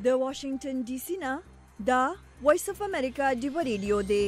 د واشنگټن ډي سي نه دا وایس اف امریکا ډیو ریډیو دی.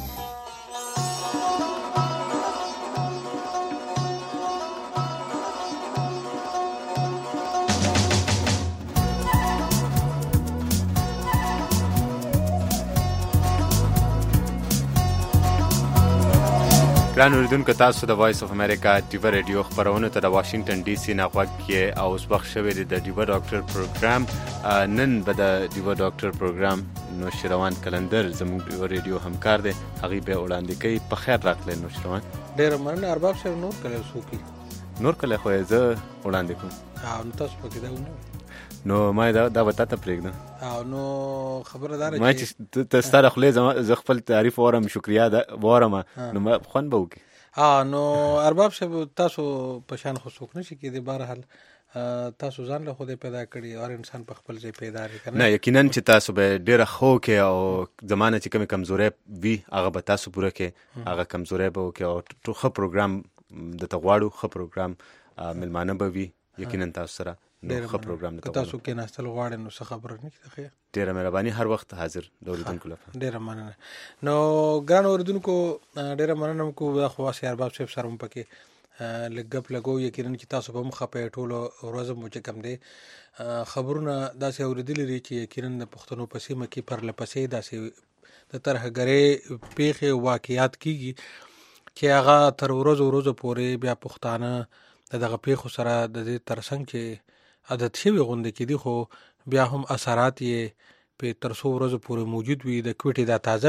ګران اوریدونکو، تاسو د وایس اف امریکا ډیو ریډیو خبرونه ته د واشنگټن ډي سي نه غوږ کې او اوس وخت شوی دی د ډیو ډاکټر پروګرام. نن به د ډیو ډاکټر پروګرام نوشیروان کلندر زموږ ډیو ریډیو همکار دی، هغه به وړاندې کوي. په خیر راغلی نوشیروان. ډېر مننه ارباب صاحب. نور کله وسوکي نور کله خو زه وړاندې کوم. نو تاسو پکې دا ونه نو ما دا وتا ته پرېږدم. نو خبردار ما چې ته ستاره خلې زه خپل تعریف وارم، شکریا ده وارم، نو ما خوند به وکړي. نو ارباب صاحب تاسو په شان خو څوک نشي کېدی. بهرحال تاسو ځان له خدای پیدا کړي او هر انسان په خپل ځای پیدا لري. نه یقینا چې تاسو به ډېره ښه وکړئ او زمانه چې کومې کمزورۍ وي هغه به تاسو پوره کړئ، هغه کمزورۍ به وکړئ او ښه پروګرام درته غواړو. ښه پروګرام میلمانه به وي یقینا تاسو سره. ښه پروګرام که تاسو کې ناستل غواړئ نو څه خبره نه کېږي. ډېره مهرباني، هر وخت حاضر د اوریدونکو لپاره. ډېره مننه. نو ګران اوریدونکو ډېره مننه کوم دا خو واسي ارباب صاحب سره مو پکې لږ ګپ لګو. یقینا چې تاسو به مخه په ټولو ورځو مو چې کم دی خبرونه داسې اورېدلي دي چې یقینا د پښتنو په سیمه کې پرله پسې داسې د ترهګرۍ پیښې واقعیات کېږي چې هغه تر ورځو پورې بیا پښتانه د دغه پیښو سره د دې ترڅنګ چې عادت شوي غوندې کېدي، خو بیا هم اثرات یې په تر څو ورځو پورې موجود وي. د کوټې دا تازه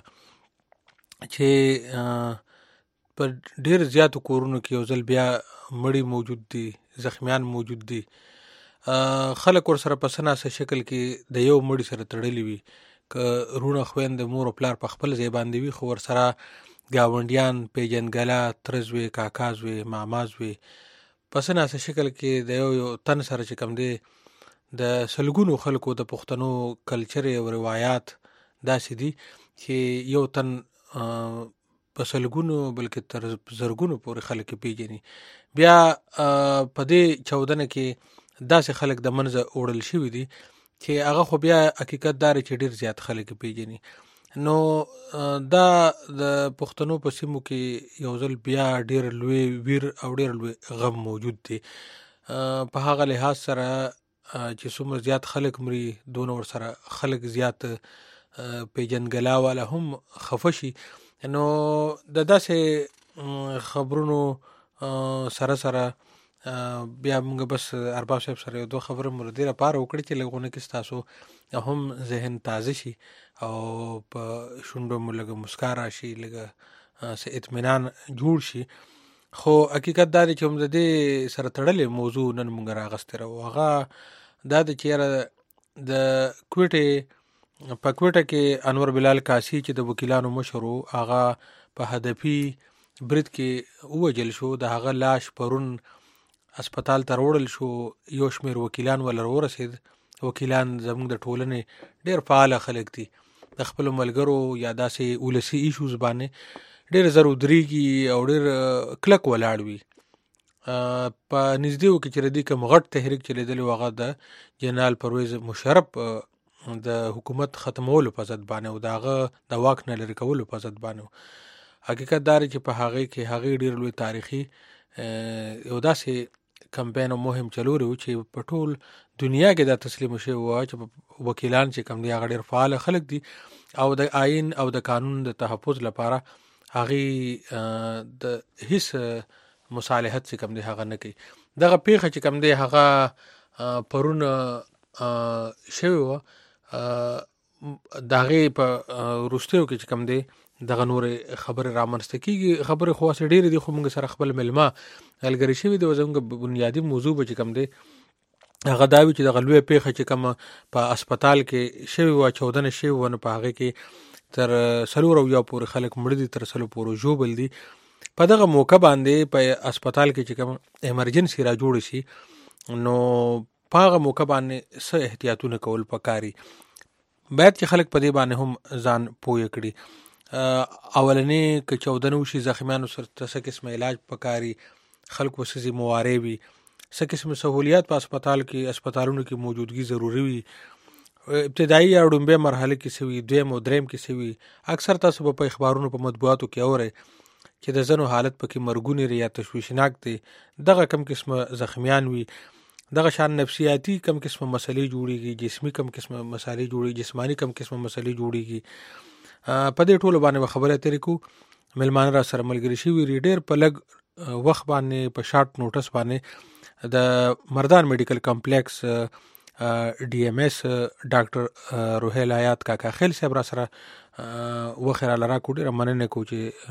پیښه چې په ډېر زیاتو کورونو کې یو ځل بیا مړي موجود دي، زخمیان موجود دي، خلک ورسره په څه ناسه شکل کې د یو مړي سره تړلي وي. که رونه خویندې مور او پلار په خپل ځای باندې وي، خو ورسره ګاونډیان، پیژنګله، تره زوی، کاکا زوی، ماما زوی په څه ناسه شکل کې د یو تن سره چې کوم دی د سلګونو خلکو د پښتنو کلچر او روایات داسې دي چې یو تن په سلګونو بلکې تر زرګونو پورې خلک پیژني. بیا په دې چودنه کې داسې خلک د منځه وړل شوي دي چې هغه خو بیا حقیقت دار چې ډېر زیات خلک پیژني. نو دا د پښتنو په سیمو کې یو ځل بیا ډېر لوی ویر او ډېر لوی غم موجود دی. په هغه لحاظ سره چې څومره زیات خلک مري، دونه ورسره خلک زیات پیژنګلا والا هم خفه شي. نو د داسې خبرونو سره بیا موږ بس ارباب صاحب سره یو دوه خبره مو ډېره پاره وکړي چې لږونه کې ستاسو هم ذهن تازه شي او په شونډو مو لږه مسکا راشي، لږه څه اطمینان جوړ شي. خو حقیقت دا دی چې هم د دې سره تړلې موضوع نن موږ راغستې راو. هغه دا دی چې یاره د کوټې په کوټه کې انور بلال کاسي چې د وکیلانو مشر و، هغه په هدفي برید کې ووجل شو. د هغه لاش پرون اسپتال ته وړل شو. یو شمېر وکیلان ولر ورسېد. وکیلان زموږ د ټولنې ډېر فعاله خلک دي، د خپلو ملګرو یا داسې ولسي ایشوز باندې ډېر زر ودرېږي او ډېر کلک ولاړ وي. په نږدېو کې چې د دې کوم غټ تحریک چلېدلی و هغه د جنرال پرویز مشرف د حکومت ختمولو په ضد باندې او د هغه د واک نه لرې کولو په ضد باندې. حقیقت دا دی چې په هغې کې هغې ډېر لوی تاریخي یو داسې کمپین او مهم چلوری و چې په ټول دنیا کې دا تسلیم شوی و چې وکیلان چې کوم دی هغه ډېر فعال خلک دي او د آئین او د قانون د تحفظ لپاره هغې د هیڅ مصالحت چې کوم دی هغه نه کوي. دغه پیښه چې کوم دی هغه پرون شوی و، د هغې په وروستیو کې چې کوم دی دغه نورې خبرې رامنځته کېږي. خبرې خو هسې ډېرې دي، خو موږ سره خپل مېلمه ملګري شوي دي. زموږ بنیادي موضوع به چې کوم دی هغه دا وي چې دغه لویه پیښه چې کومه په اسپتال کې شوې وه، چودنه شوې وه، نو په هغې کې تر 400 پورې خلک مړه دي، تر 100 پورې ژوبل دي. په دغه موقع باندې په اسپتال کې چې کوم ایمرجنسي را جوړ شي، نو په هغه موقع باندې څه احتیاطونه کول پکاري. باید چې خلک په دې باندې هم ځان پوه کړي. اولنې که چودنه وشي زخمیانو سره څه قسم علاج پکاري، خلکو څه ذمهوارۍ وي، څه قسم سهولیات په اسپتالونو کې موجودګي ضروري وي. ابتدایي یا ډومبه مرحله کې سوي دویم او دریم کې سوي اکثر تاسو په اخبارونو په مطبوعاتو کې اورئ چې د زنو حالت پکې مرګونی یا تشویشناک دی دغه کم قسمه زخمیان وي دغه شان نفسیاتی کم قسمه مسلې جوړیږي جسمی کم قسمه مسالې جوړیږي جسمانی کم قسمه مسلې جوړیږي په دې ټولو باندې خبره اترې کو ملمانه را سره ملګری شي وی ډېر په لګ وخت باندې په شارټ نوټس باندې د مردان میډیکل کمپلیکس ډي ام اس ډاکټر روهیل حیات کاکا خیل صاحب را سره وخره لرا کو ډیره مننه کو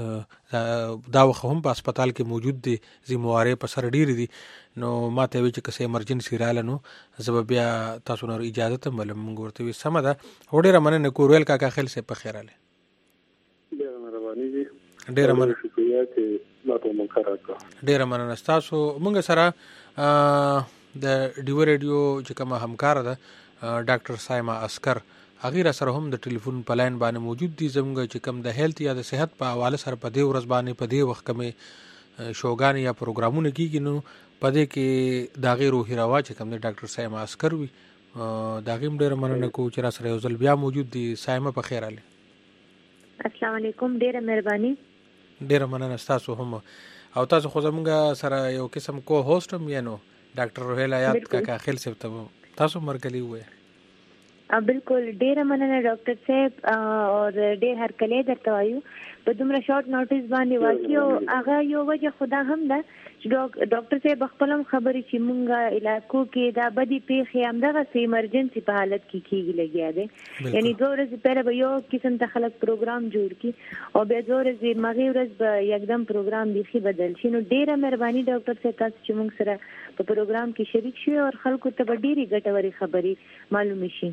چې دا وخت هم په هسپتال کې موجود دي زمواره په سر ډیر دي نو ماته وی چې کسه ایمرجنسي رااله نو زب بیا تاسو نور اجازه ته ملم ورته وي سم ده ډیره مننه کو روهیل کاکا خیل صاحب په خیر اله ډیره مهرباني دي ډیره مننه شکریہ چې ما ته مونږ راکړه ډیره مننه تاسو مونږ سره د ډیو ریډیو چې کومه همکار ده ډاکټر سایما اسکر هغه سره هم د ټلیفون په لاین باندې موجود دي زموږ چې کوم د هیلث یا د صحت په حواله سره په دې ورځ باندې په دې وخت کې شوګان یا پروګرامونه کیږي نو په دې کې دا غیر روحي روا چې کوم د ډاکټر سایما اسکر وي دا غیم ډیر مننه کو چې را سره یو ځل بیا موجود دي سایما په خیر اله السلام علیکم ډیره مهرباني ډیره مننه تاسو هم او تاسو خو زموږ سره یو قسم کو هوست هم یې نو ډاکټر روهیل حیات کاکا خیل صاحب تاسو مرګلی وې بالکل ډیره مننه ډاکټر صاحب او ډیر هر کله درته وایو په دومره شارټ نوټیس باندې واقعي هغه یو وجه خدا هم ده چې ډاکټر صاحب خپل خبرې چې مونږه علاقو کې دا بدی پیښې هم دغه سي ایمرجنسي په حالت کې کیږي لګیا دي یعنی 2 ورځې پهله به یو قسم ته خلک پروګرام جوړ کی او بیا 2 ورځې مغرب ورځ به یکدم پروګرام بيخي بدل شي نو ډیره مهرباني ډاکټر صاحب تاسو چې مونږ سره په پروګرام کې شریک شئ او خلکو ته ډیره ګټوري خبرې معلوم شي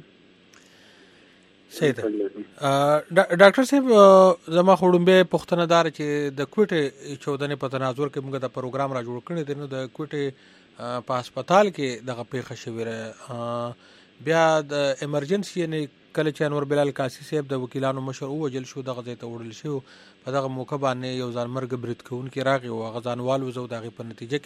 صحیح ده ډاکټر صاحب زما خړومبه پښتنه دار چې د کوټه 14 په تناظر کې موږ د پروګرام را جوړ کړی دی نو د کوټه په هسپتال کې دغه پیښه شوې بیا د ایمرجنسي نه کله چې انور بلال قاسی صاحب د وکیلانو مشر وجل شو دغه ځای ته وړل شو په دغه موقع باندې یو ځان مرګ برید کون کې راغی او غزانوال وزو دغه په نتیجه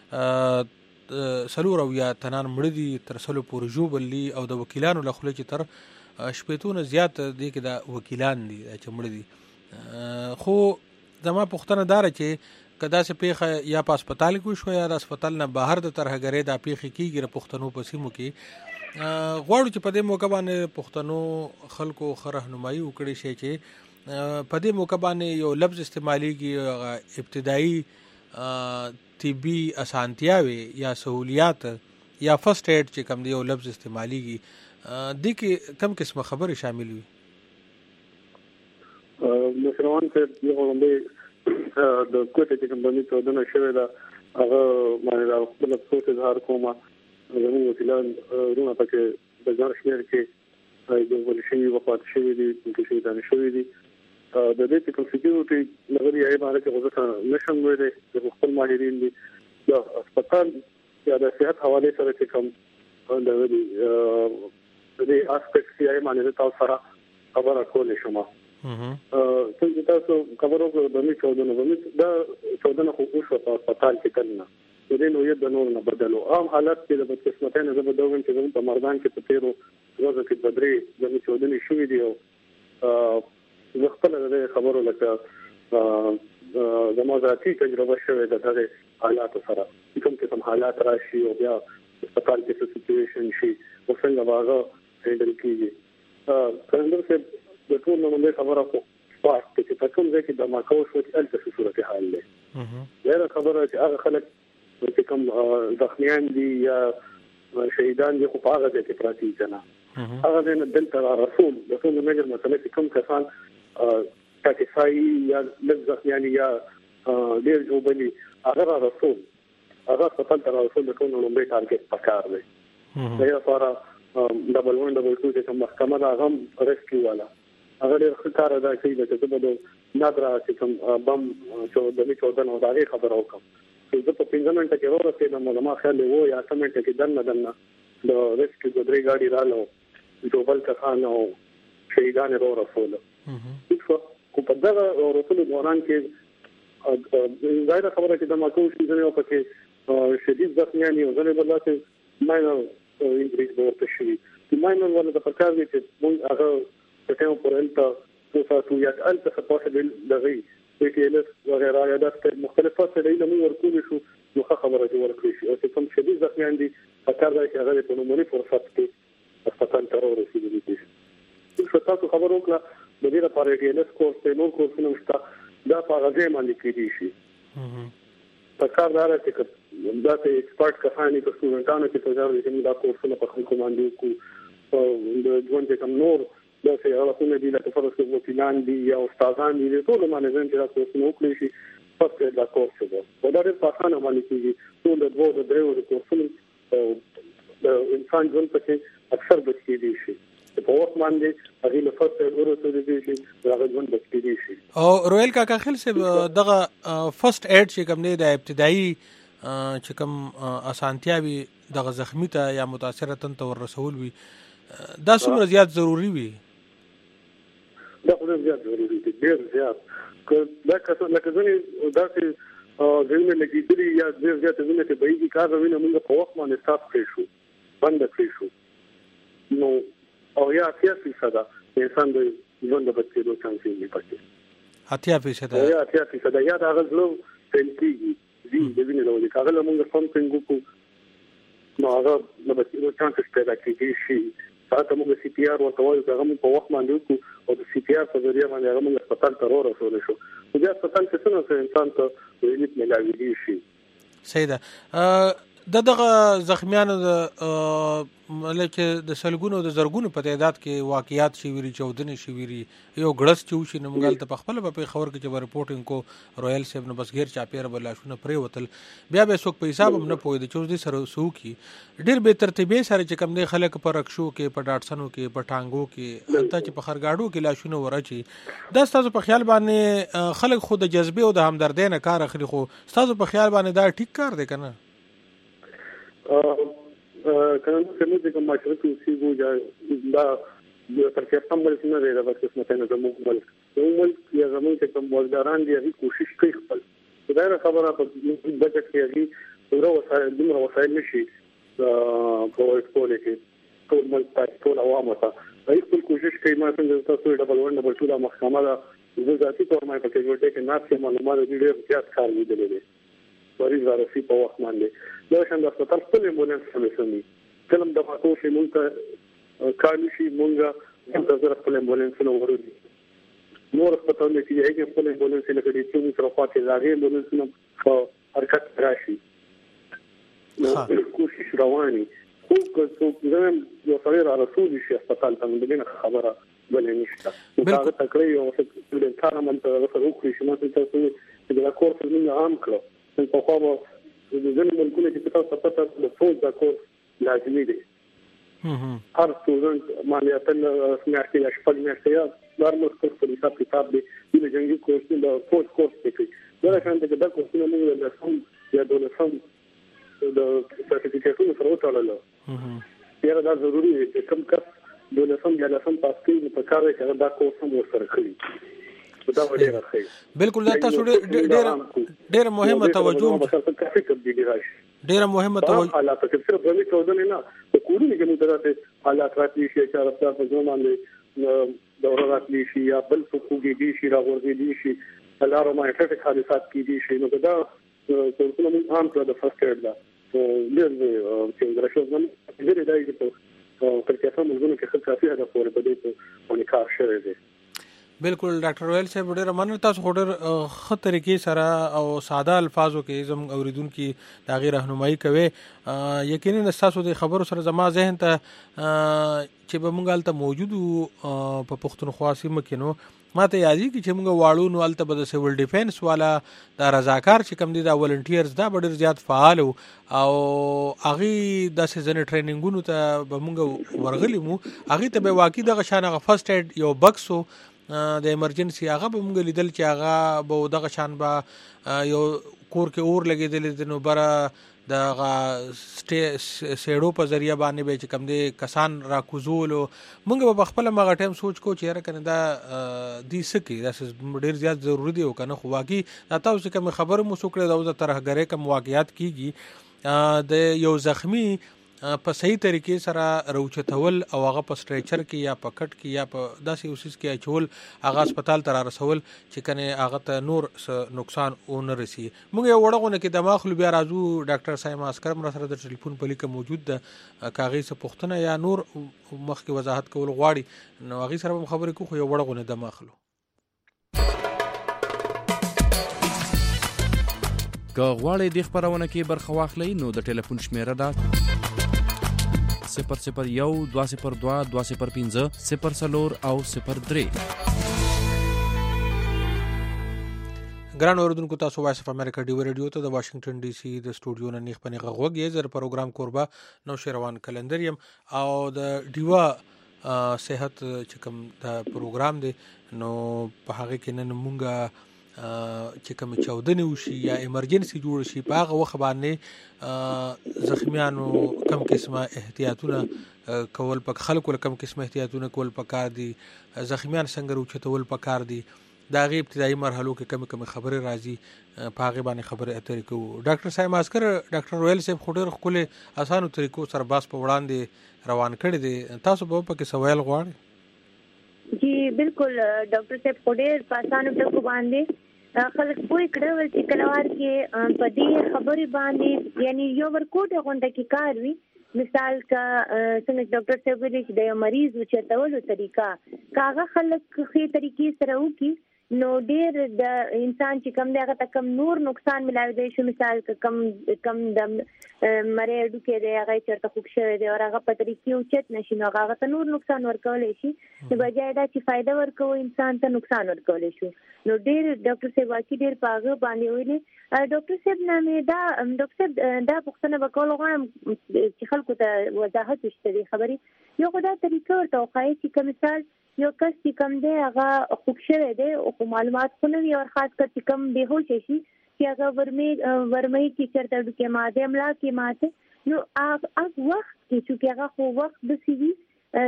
کې سلور او یا تنان مړ دي تر سلو پورې جوبلی او د وکیلانو لخوا چې تر شپېتونه زیات دي کې د وکیلان دي چې مړ دي خو زما پښتنه دار چې کدا سه پیښه یا په هسپتال کې شو یا د هسپتال نه بهر د ترهګری د پیښه کېږي د پښتنو په سیمو کې غواړو چې په دې موقع باندې پښتنو خلکو خرهنمایي وکړي شي چې په دې موقع باندې یو لفظ استعماليږي ابتدایي طبي اسانتیاوي یا سہولیات یا فرست ایډ چې کوم دی یو لفظ استعماليږي دي کې کم قسمه خبره شامل وي مسلمان ته یو وړاندې د کوټه کې کوم باندې تودنه شوې ده هغه باندې خپل افسوس اظهار کوم زموږ وکیلان رونه پکې د ځان شمیر کې د ولشي وفات شوی دي چې شهیدان شوی دي د دې په سکیورټي لغوي یې باندې کې غوښتنه نشم ویلې د خپل ماهرین دي د هسپتال یا د صحت حواله سره چې کوم د دې اسپیکټ یې باندې تاسو سره خبره کولې شوم څنګه تاسو خبرو په دمه 14 باندې دا 14 خو اوسه په هسپتال کې کړنه د دې نو یې د نور نه بدلو عام حالت کې د بدقسمتۍ نه زبردوم چې په مردان کې په تیرو ورځو کې بدري د 14 شوې دي او زه خپل د خبرو لکه زموږ ذاتي تجربه شوې د هغه حالات سره کوم حالات راشي او بیا هسپتال کې څه سچويشن شي او څنګه واغه هندل کیږي څنګه چې د ټول نومې خبره کو پات چې کوم ځای کې د ماکو شو چې الته صورت حال له دا خبره چې هغه خلک چې کوم زخمیان دي یا شهیدان دي خو په هغه ځای کې پراتی کنه هغه د دلته رسول د ټول نومې مسله چې کوم کسان تاکي یا لږ زخمیان یا ډېر جوړبلي هغه رسول هغه خپل تر رسول د ټول نومې ټارګټ پکار دی دا لپاره ډبل 1 ډبل 2 چې محکمه دا غم ریسکیو والا هغه ډېر کار ادا کوي چې د نادرا چې کوم بم چې د 14 او دغه خبر وکم چې په 15 منټه کې ورته د ملما خیال وو یا 8 منټه کې دنه د ریسکیو د درې گاډي رالو جوبل کسان او شهیدان ورو رسول کو په دغه رسول دوران کې ظاهر خبره چې د ماکو شي ځنه په کې شدید زخمیان یو ځنه بل څه ماینر انجریز ورته شي ماینر ولا د پکار دي چې موږ هغه ټیم پر الته توساتو یا الته سپورت دغه پی ټی ال اس وغیرہ یا د مختلفه څه موږ ورکول شو نو خبره دي ورکړي شي او چې کوم شدید زخمیان دي پکار دی چې هغه په نومونی فرصت کې هسپتال ته ورسېږي دي چې تاسو خبرو کړه د دې لپاره ټی ال اس کورس ته نو کورسونه شته دا په هغه ځای باندې کېدي شي پکار دا چې دا ته ایکسپرت کسانی په سټوډنټانو کې تجارب چې دا کورسونه په خلکو باندې کو د ژوند کوم نور دا چې هغه کومه دي لکه فرض کړو وکیلان دي یا استادان دي ټول باندې ځین چې دا کورسونه وکړي شي پس دا کورس دی دا ډېر په اسانه باندې کېږي ټول د دوه د درو د کورسونو د انسان ژوند په اکثر بچ کېدي شي په وخت باندې هغه له فرصت ورته دي چې هغه ژوند بچ کېدي شي او رویل کاکا خل سے دغه فرست ایډ چې کوم دی د ابتدایي چې کوم اسانتیا وي دغه زخمی ته یا متاثره تن ته ورسول وي دا څومره زیات ضروری وي دا ډېر زیات ضروری دی ډېر زیات دا کله لکه ځنې دا چې ځینې لګیدلي یا ډېر زیات ځینې چې بهي کار روینه موږ په وخت باندې سټاپ کړی شو بند کړی شو نو او یا 80% انسان د ژوند د بچو چانس یې پاتې 80% یا 80% یا دا غوښلو پنځي دي د وینې له کاغله موږ فهم څنګه کو نو هغه د بچو چانس پیدا کیږي شي تاسو موږ سی پی آر ورته وایو چې هغه په وخت باندې وکړو او د سی پی آر په ذریعہ باندې هغه موږ هسپتال ته ورسول شو نو بیا هسپتال کې څنګه انسان ته وینې ملاوي شي صحیح ده دغه زخمیانو د ملکه د سلګونو د زرګونو په تعداد کې واقعیات شي ویری چودنې شي ویری یو غړس چې شي نمګل ته خپل په خبر کې چې رپورټینګ کو رویل صاحب نو بس غیر چاپیر بلاشونه پرې وتل بیا به څوک په حساب هم نه پوي د 14 سره سو کې ډیر به ترتیبې سره چې کم نه خلک پر رکشو کې په ډاټسنو کې په ټانګو کې حتی چې په خرګاډو کې لاشونه ورچی دا ستاسو په خیال باندې خلک خود جذبه او د همدردۍ نه کار اخلي خو ستاسو په خیال باندې دا ټیک کار دی کنه کنه څنګه چې کوم مشرق سی وو یا دا د ترکیب هم بل څه نه دی دا بس مثلا د موږ یا زموږ چې کوم وزګاران دي هغه کوشش کوي خپل دا خبره په بجټ کې هغه ورو وسایل نشي پرووایډ کولای کې ټول ملت ټول عوام ته هغه خپل کوشش کوي ما څنګه تاسو ډبل 1 ډبل 2 د محکمه دا ذاتي تور مې پکې جوړ کې ناسي معلومات ډېر زیات کار لیدل دي مریض راسي په وخت باندې دا څنګه هسپتال خپل امبولانس سمې کلم د پاتو شي مونږ کاري شي مونږ د زړه خپل امبولانس نو ورودي نور هسپتال کې هیڅ خپل امبولانس نه کړي چې موږ سره پاتې لاغې امبولانس نو حرکت راشي نو کوشش رواني خو که زم یو سره را رسول شي هسپتال ته موږ خبره بلې نشته دا تکړه یو څه د کار عمل ته وکړي چې موږ تاسو چې دا کورس موږ عام کړو په خو د ځینې ملکونو کې تاسو پته د فوز دا کورس لازمي دی هر څوک مالیاتن سمیاشتې یا شپږ میاشتې یا نورمال کورس په حساب کتاب دی د جنگي کورس د فوز کورس کې دا څنګه دا کورسونه موږ د سم یا د سم د سرټیفیکیټونو سره وټاړل یاره دا ضروري دی چې کوم کس د سم یا سم پاس کوي په کار کې دا کورس هم ورسره کوي بالکل دا تاسو ډېر مهمه توجه ډېر مهمه توجه حالات چې صرف د چودنې نه د کورونو کې موږ درته حالات راتلی شي چې رفتار په ځوان باندې دوره راتلی شي یا بل څه دي شي راغورځي دي شي لارو ما ټریفیک حادثات کې دي شي نو دا څه موږ هم په د فرست ایډ دا ډېر چې درشو نن ډېر دی چې په کیسه موږ کې څه کافي هدا پورې په دې ته ونی کار شوی دی بالکل ډاکټر رویل صاحب ډېر مننه تاسو ډېر ښه طریقې سره او ساده الفاظو کې زم اوریدونکو د هغې رهنمایي کوي یقینا تاسو د خبرو سره زما ذهن ته چې به موږ هلته موجود په پښتونخوا سیمه کې نو ما ته یادېږي چې موږ واړو نو هلته به د سیول ډیفینس والا دا رضاکار چې کوم دي دا ولنټیرز دا به ډېر زیات فعال او هغې داسې ځینې ټریننګونو ته به موږ ورغلي مو هغې ته به واقعي دغه شان هغه فرست ایډ یو بکس د ایمرجنسي هغه به موږ لیدل چې هغه به دغه شان به یو کور کې اور لګېدلی دی نو بره دغه سیړو په ذریعه باندې به چې کوم دی کسان راکوزولو موږ به په خپله مغه ټایم سوچ کو چې یاره کنه دا دې څه کوي داسې ډېر زیات ضروري دی او که نه خو واقعي دا تاسو چې کومې خبرې مو څه کړې دا اوس د ترهګرۍ کوم واقعیات کېږي د یو زخمي په صحیح طریقې سره روچتول او هغه په سټریچر کې یا په کټ کې یا په داسې اوسیس کې اچول هغه هسپتال ته را رسول چې کنه هغه ته نور نقصان ونه رسي. موږ یو وړغونه کې دماغ لو بیا راځو ډاکټر صاحب عسکر مر سره د ټلیفون په لیکه موجود ده کاغذ څه پښتنه یا نور مخکې وضاحت کول غواړي نو هغه سره خبرې کو خو یو وړغونه دماغ لو که غواړئ د خبرونه کې برخه واخلئ نو د ټلیفون شمیره ده 001 202 205 04 او 03. ګران اوردونکو تاسو وایس اف امریکا ډیو ریډیو ته د واشنگټن ډي سي د سټوډیو نه نیخ پنیغه غوږی زر پروګرام کوربه نو شروان کلندر یم او د ډیوا صحت چې کوم د پروګرام دی نو په هغه کې نن مونږه چې کوم چاودنه وشي یا ایمرجنسي جوړ شي په هغه وخت باندې زخمیانو کم قسمه احتیاطونه کول پک خلکو کم قسمه احتیاطونه کول پکار دي زخمیان څنګه روچتول پکار دي دا غي ابتدایي مرحلو کې کم خبره راځي په هغه باندې خبره اترې کو. ډاکټر صاحب عسکر ډاکټر رویل صاحب خډر خپل اسانو طریقو سره باس په وړاندې روان کړی دي تاسو په پکې سوال غواړئ؟ جی بالکل ډاکټر صاحب خډر په اسانو ټکو باندې خلک پوي کړو چې کلوار کې په دې خبرې باندې یعنی یو ورکوټه غونډه کې کار وی مثال کا څنګه ډاکټر صاحب ویلي چې د مریض وچتولو طریقہ کاغه خلک خې طریقې سره وکي نو ډیر د انسان چې کم دی هغه ته کم نور نقصان ملاوي دی شو مثال کم د مریض کې دی هغه چرته خوب شوی دی او هغه په طریقې اوچت نشي نو هغه ته نور نقصان ورکولای شي د بجای دا چې فائدہ ورکوي انسان ته نقصان ورکولای شي نو ډیر ډاکټر صاحب واکي ډیر پاغه باندې ویلي ډاکټر صاحب نامې دا ډاکټر صاحب دا پوښتنه وکول غواړم چې خلکو ته وضاحت وشته خبري یو خدای طریقه ورته وخایي چې کوم مثال یو کس چې کم دی هغه خوب شوی دی او معلومات خو نه وي او خاص کر چې کم بهوش شي چې هغه ورمې کې چرته د ماده املا کې ماته نو هغه وخت چې هغه خو وخت د سی وی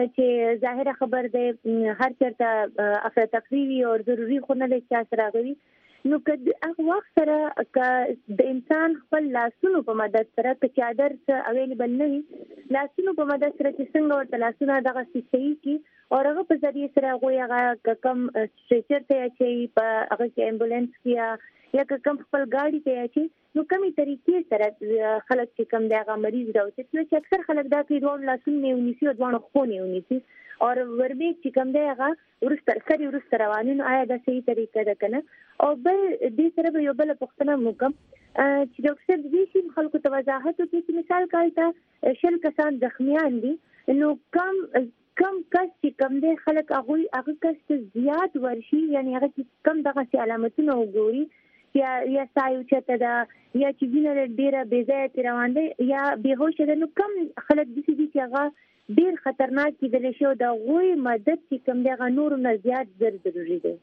چې ظاهره خبر دی هر چرته افراط تفریحي او ضروري خو نه لچا سره غوي نو که هغه وخت سره د انسان خپل لاسونو په مدد سره که چادر اویلیبل نه وي لاسونو په مدد سره چې څنګه ورته لاسونه دغه صحیح کی او هغه په ذریعہ سره هغه کم سټریچر ته اچي په هغه کې امبولانس کې یا کم خپل ګاډي ته اچي نو کومي طریقې سره خلک چې کم دغه مریض راوځي چې اکثر خلک دا کوي دوه لاسونه نیونیسي او دوه خو نیونیسي او وربي چې کم دی هغه ورسته روانینو آیا دا صحیح طریقه ده کنه او بل دې سره به یو بل پوښتنه وکم چې ډاکټر صاحب دې شي خلکو ته وضاحت وکړي چې مثال کالته شل کسان زخمیان دي نو کم کس چې کم دی خلک هغه کس ته زیات ورشي یعنی هغه چې کم دغه علامتونه وګوري یا سایو چته دا یا چې وینره ډیره بې ځایه روان دي یا بهوش ده نو کم خلک دي چې هغه ډیر خطرناک کېدل شي او د غوي مدد چې کوم دغه نور نه زیات ضروري دی.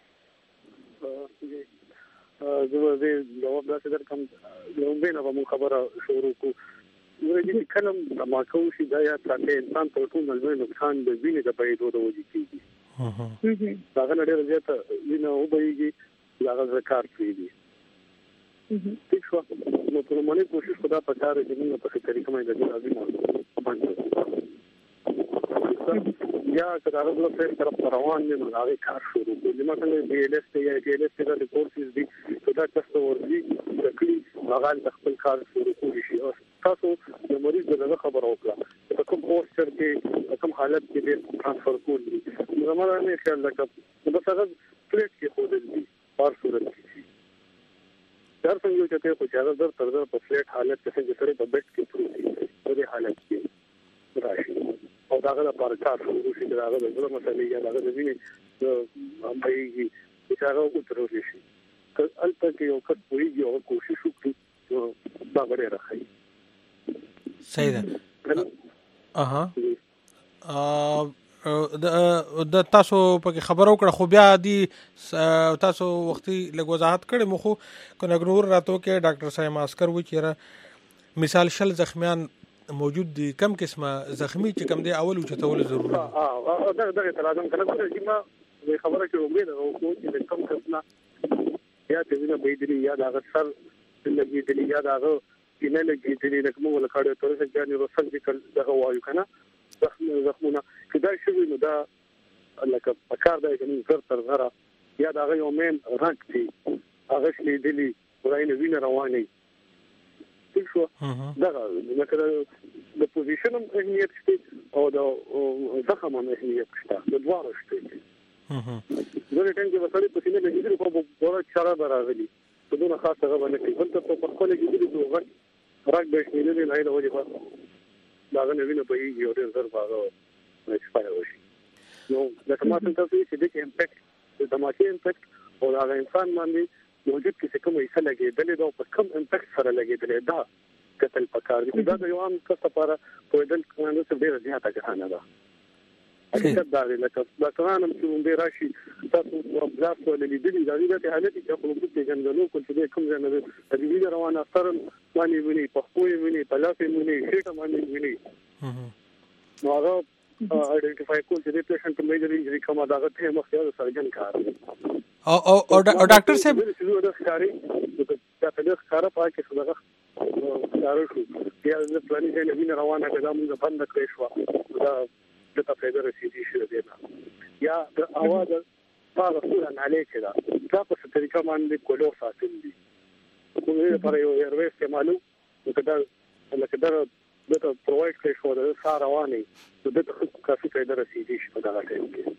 زه دې جواب داسې درکم لومبه نه به خبره شروع کو ورته کلم ما کوم شي دا یا چې انسان ته ټول ملمه نقصان د وینې د پیدو د وجې کیږي دا نه ډیر زیات وینه وبېږي هغه کار کوي ٹھیک شو نو په مونږه کوشش خدا پکاره چې موږ په طریقه باندې د دې باندې یا کله هغه په طرف روان دي نو هغه کار شروع کوي مثلا بي ال اس یا ټي ال اس د کورسز دي دا تاسو ورځي د کلی هغه خپل کار شروع کوي شي تاسو د مریض دغه خبر وکړه په کوم پوسټر کې کوم حالت کې د ترانسفر کولی نو زموږ نه خیال لکه بس هغه پلیټ کې خو دې په صورت کې در څنګه چې ته خو چې هغه تر په فلیټ حالت کې څنګه سره په بیت کې پروتي په دې حالت کې راشي او داغه لپاره کار شروع شي داغه د زړه مسلې یا داغه د وینې د امبایي چې هغه وترول شي البته کې یو کس ویږي او کوشش وکړي دا غوړي راخي صحیح ده د تاسو په خبرو کړه خو بیا دی تاسو وختي لږ وضاحت کړي مو خو کنګرور راتو کې ډاکټر صاحب عسکر و چیرې مثال شل زخمیان موجود دي کم قسمه زخمی چې کم دی اول وچتول ضروري دا لازم کنه چې ما خبره کې وګورم او چې کم قسمه یا ته وینه بيدلی یا دا غسر لګیدلی یا دا سینه لګېدلې لکه موږ له کارډیوټوریک نیوروسرجیکل دغه وایو کنه زخمونه کدا شوی نو دا لکه پکار دی چې موږ تر غره یا دا یو مین رنګ دی هغه شلې دلی ورای نه وینه روانه شو دا لکه د پوزیشن اهمیت شته او د زخم اهمیت شته د دوه شته زه ټینګ چې وسړي په سینه لګیدل په ډول چاره راغلي په دونه خاصه غوښنه کې ولته په خپل کې د دوه راګ به شنیدل نه دی وجه دا غنه وینه په یو ډېر زر باغ ایکسپایر وشي نو دا تماشه تاسو چې د امپیکټ د تماشه امپیکټ او هغه انسان باندې موجود کې کومه یې لګېدلې دا په کم امپیکټ سره لګېدلې دا کتل پکار دي دا د یو عام کس لپاره په دل کې څه ډېر زیاته ګرانه ده حقیقت دا دی لکه دا قرآن هم چې موږ راشي تاسو بلاس ولې دي دا د حالت چې په موږ کې جنګلو کو چې کوم ځای نه د دې روانه اثر باندې ونی په خوې ونی په لاس ونی شیټ باندې ونی نو هغه آئیډنټیفای کول چې د پیشنټ میجر انجری کومه دا غته مخکې سرجن کار او ډاکټر صاحب دا ښکاری دا په دغه کار په کې څنګه کارو شو بیا د پلانې ځای نه روانه کړه موږ بند کړی شو دا د تفیدر رسیدي شو دی یا د اواز په اصول نه لیکه دا په څه طریقه باندې کولو ساتل دي کومه لپاره یو ایروي استعمالو کدا لکه دا د پرووایډ کړی شو د ساروانه د کافي فایده رسیدي شو دا راځي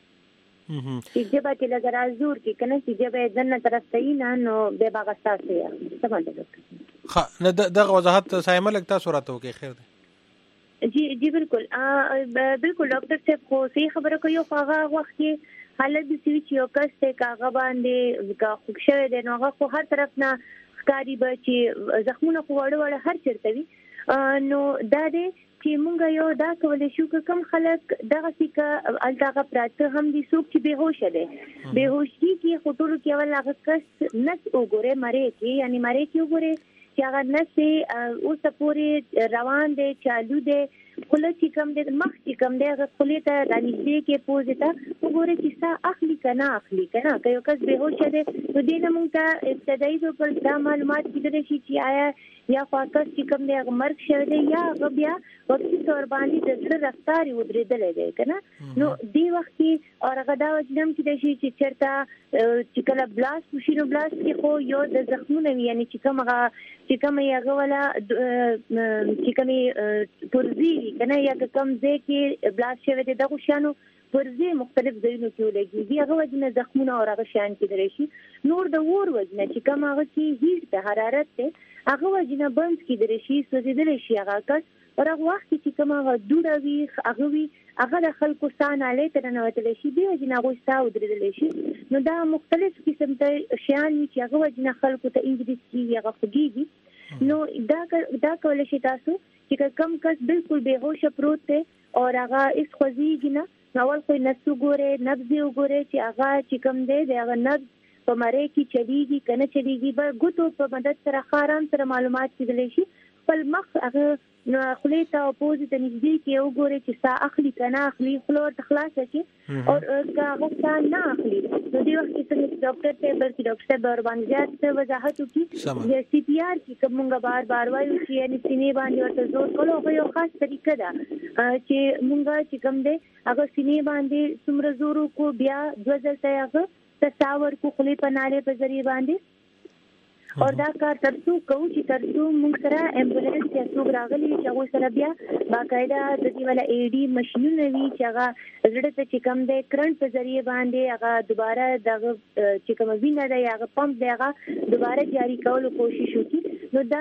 چې جبه کې لګر ازور کې کنه چې جبه دنه طرف ته نه نو به باغ اساسه یا سمجه ډاکټر ها نه دغه وضاحت سایمه لګتا صورت وکي خیر دی جی بالکل بالکل ډاکټر صاحب خو صحیح خبره کوي هغه وخت کې حالت د سویچ یو کس ته کاغه باندې کا خوښه ده نو هغه خو هر طرف نه ښکاری به چې زخمونه خو وړ هر چرته وي نو دا دې چې مونږ یو دا کولای شو کوم خلک دغه سیکه الټاغه پراته هم دي څوک چې بهوش دي بهوشي کې خطر کې ول هغه کس نس وګوره مړی کې یعنی مړی کې وګوره چې هغه نس او سپوري روان دي چالو دي خله چې کوم د مخ چې کوم دی هغه خله ته رانیږي کې پوزیتا وګوره چې سا اخلي کنه که یو کس بهوش دی نو دینه مونږ ته ابتدایي ډول دا معلومات کیدل شي چې آیا یا فاکس چې کوم دی هغه مرګ شوی دی یا هغه بیا وختي تور باندې د زړه رفتار ودرېدل دی کنه نو دی وخت کې او هغه دا وجنم کې دی چې چرته چې کله بلاس وشینو بلاس کې خو یو د زخمونه یعنی چې کوم هغه ولا چې کومي پرزي کنه یا کوم ځای کې بلاس شوی دی دغه شانو پرزي مختلف ځایونو کې ولګي هغه وجنه زخمونه او هغه شان کې درشي نور د ور وجنه چې کوم هغه کې هیڅ د حرارت ته هغه وجنه بند کې درشي سوځیدل شي هغه کس او هغه وخت چې کوم هغه دوړوي هغه د خلکو سان علی تر نه وتل شي دی وجنه هغه ساو درېدل شي نو دا مختلف قسم ته شیان چې هغه وجنه خلکو ته انګلیس کې هغه خوږي نو دا کول شي تاسو چې کم کس بالکل بهوش پروت ته او هغه اس خوځيږي نه نوول خو نسو ګوره نبض وګوره چې هغه چې کم دی هغه نبض په مری کې چلیږي کنه چلیږي به ګوتو په مدد سره خارام سره معلومات کیدلی شي خپل مخ هغه نو خلی ته اپوزیت نږدې کې وګوره چې سا اخلي کنه اخلي خلور تخلاص شي او کا غوښتا نه اخلي نو دی وخت کې ډاکټر ته بلکې ډاکټر صاحب ور باندې زیات وضاحت وکړي چې سی پی آر کې کومه بار وایو چې یعنی سینې باندې ورته زور کولو یو خاص طریقه ده چې مونږه چې کوم دی هغه سینې باندې څومره زور کو بیا دوزل ته هغه تصور کو خلی په ناله په ذریعہ باندې اور دا کار ترڅو کوو چې ترڅو موږ سره امبولانس یا څوک راغلي چې هغه سره بیا باقاعده د دې ولا ای ډي ماشينونه وی چې هغه زړه ته چې کم دی کرنٹ په ذریعہ باندې هغه دوباره دغه چې کوم وینه دی هغه پمپ دی هغه دوباره جاری کولو کوشش وکړي نو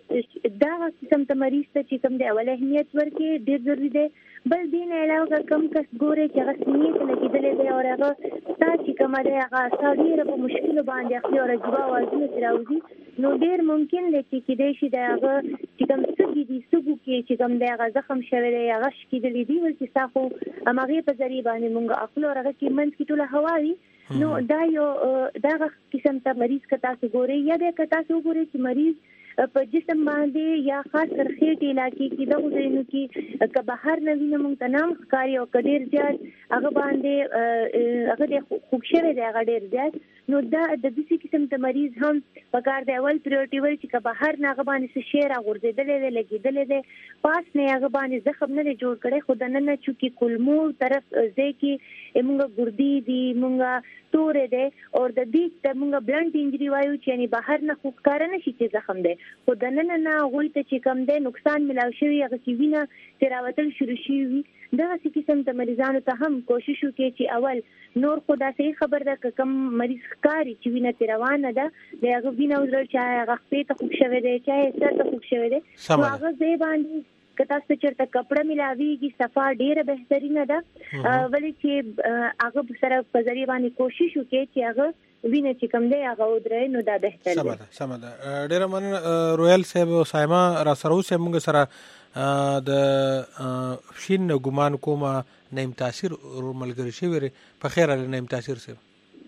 دا قسم ته مریض ته چې کوم دی اول اهمیت ورکړي ډیر ضروری دی بل دین علاوه کم کس ګوره چې هغه سینې ته لګیدل دی او هغه چې کوم دی هغه ساډیر په مشکل باندې خپل او رجبا وازونه راوځي نو ډیر ممکن دی چې کېدای شي دا هغه چې کوم سګي دي سګو کې چې کوم دی هغه زخم شوی دی هغه شکیدلی دی ول چې تاسو هغه په ذریعہ باندې مونږ خپل هغه کې منځ کې ټول هوایي نو دا یو دا قسم ته مریض کتا څو ګوري یا د کتا څو ګوري چې مریض په جسم باندې یا خاص کر خېټې علاقې کې د وزینو کې که بهر نه وینم مونږ ته نام ښکاري او کډیر زیات هغه باندې هغه د خوښره دی هغه ډیر زیات نو دا د دې قسم ته مریض هم پکار دی اول پریورټي وي چې که بهر نه غبانې څه شیر غورځېدلې دی لګېدلې دی پاس نه هغه باندې زخم نه جوړ کړي خو د نن چونکې کولمو طرف ځکه موږ ګردي دي موږ تورې دی او د دې ته موږ بلنټ انجری وایو چې یعنی بهر نه خو کار نه شي چې زخم دی خو د نن نه غوي ته چې کم دی نقصان ملاو شوی هغه کې وینه تراوتل شروع شي دا قسم ته مریضانو ته هم کوشش وکړي چې اول نور خدا صحیح خبر ده که کم مریض ښکاري چې وینه ترې روانه ده د هغه وینه ودرول چې هغه خپې ته خوږ شوی دی چې سر ته خوږ شوی دی نو هغه ځای باندې که تاسو چېرته کپړه ملاویږي صفا ډېره بهترینه ده ولې چې هغه سره په ذریعه باندې کوشش وکړي چې هغه وینه چې کم دی هغه ودروي نو دا بهتر دی. سمه ده ډېره مننه رویال صاحب او سایما را سره اوسئ موږ سره د شین نه ګمان کومه نیم تاثیر ملګری شوی په خیر علي نیم تاثیر صاحب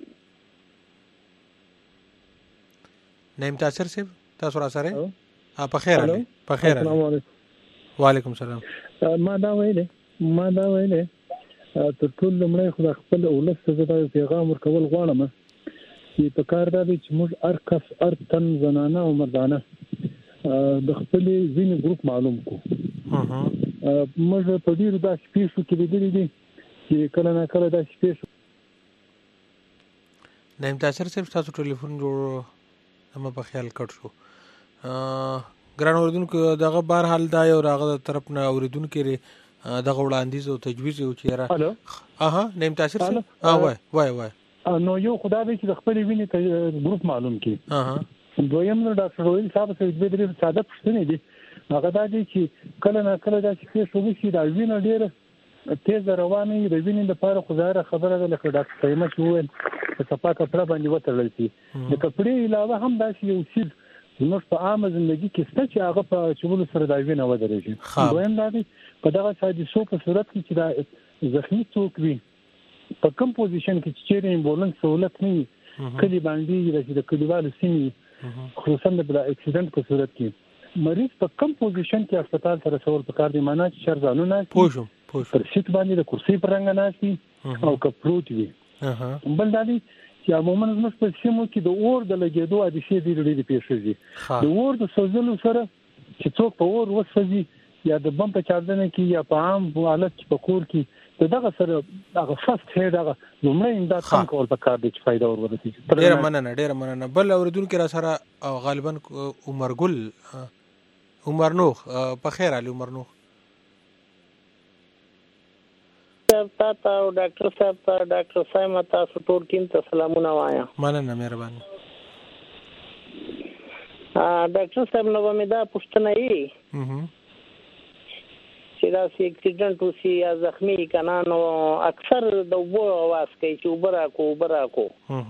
نیم تاثیر صاحب تاسو را سره په خیر علي په خیر علي وعلیکم السلام. ما دا ویلې تر ټول لمړی خو خپل اولس ته دا پیغام ورکول غواړم چې په کار دا دی چې موږ هر کس هر تن زنانه او مردانه د خپل وینې ګروپ معلوم کو. موږ په ډیرو داسې پیښو کې لیدلي دي چې کله نه کله داسې پیښو نیم تاثیر صاحب تاسو ټلیفون جوړ هم په خیال کټ شو ګران اوریدونکو دغه بهر حال دا یو راغه طرف نه اوریدونکو دغه وړاندیز او تجویز یو چیرې نیم تاثیر صاحب وای نو یو خدای دې چې خپل وینې ته ګروپ معلوم کړي دویم نو ډاکټر رویل صاحب څخه د دې ساده پوښتنه دي هغه دا دي چې کله نه کله دا چې څه وشي دا وینې ډېر تیز روانه د وینې لپاره خو ظاهره خبره ده لکه ډاکټر سیمه چې وویل چې صفا کپړه باندې وتړل شي د کپړې علاوه هم دا شی یو څه نو په عامه ژوندۍ کې څه چې هغه په چولو سره دا وینه ودرېږي دویم دا دی په دغه حادثو په صورت کې چې دا زخمی څوک وي په کوم پوزیشن کې چې چیرې امبولانس سہولت نه وي کلی باندې د کلیوالو سیمې خصوصا د اکسیډنټ په صورت کې مریض په کوم پوزیشن کې هسپتال ته رسول پکار دی معنا چې شرزانو نه پوښو پر سیټ باندې د کرسي پر رنګ ناشتي او کپروت وي بل دا دی چې عموما زموږ په سیمو کې د اور د لګېدو حادثې ډېرې پیښېږي د اور د سوځلو سره چې څوک په اور وسوځي یا د بم په چاودنه کې یا په عام حالت کې په کور کې دغه سره هغه فرست هیډ هغه لومړی امداد هم کول پکار دی چې فایده ورورسېږي. ډېره مننه بل اوریدونکي را سره غالبا عمر نوح په خیر علي عمر نوح تا او ډاکټر صاحب ته ډاکټر صاحب تاسو ټول ټیم ته سلامونه وایم. مننه مهرباني. ډاکټر صاحب نو مې دا پوښتنه یې چې دا سي اکسیډنټ وسی یا زخمی کنا نو اکثر د وو आवाज کوي چې وبرا کو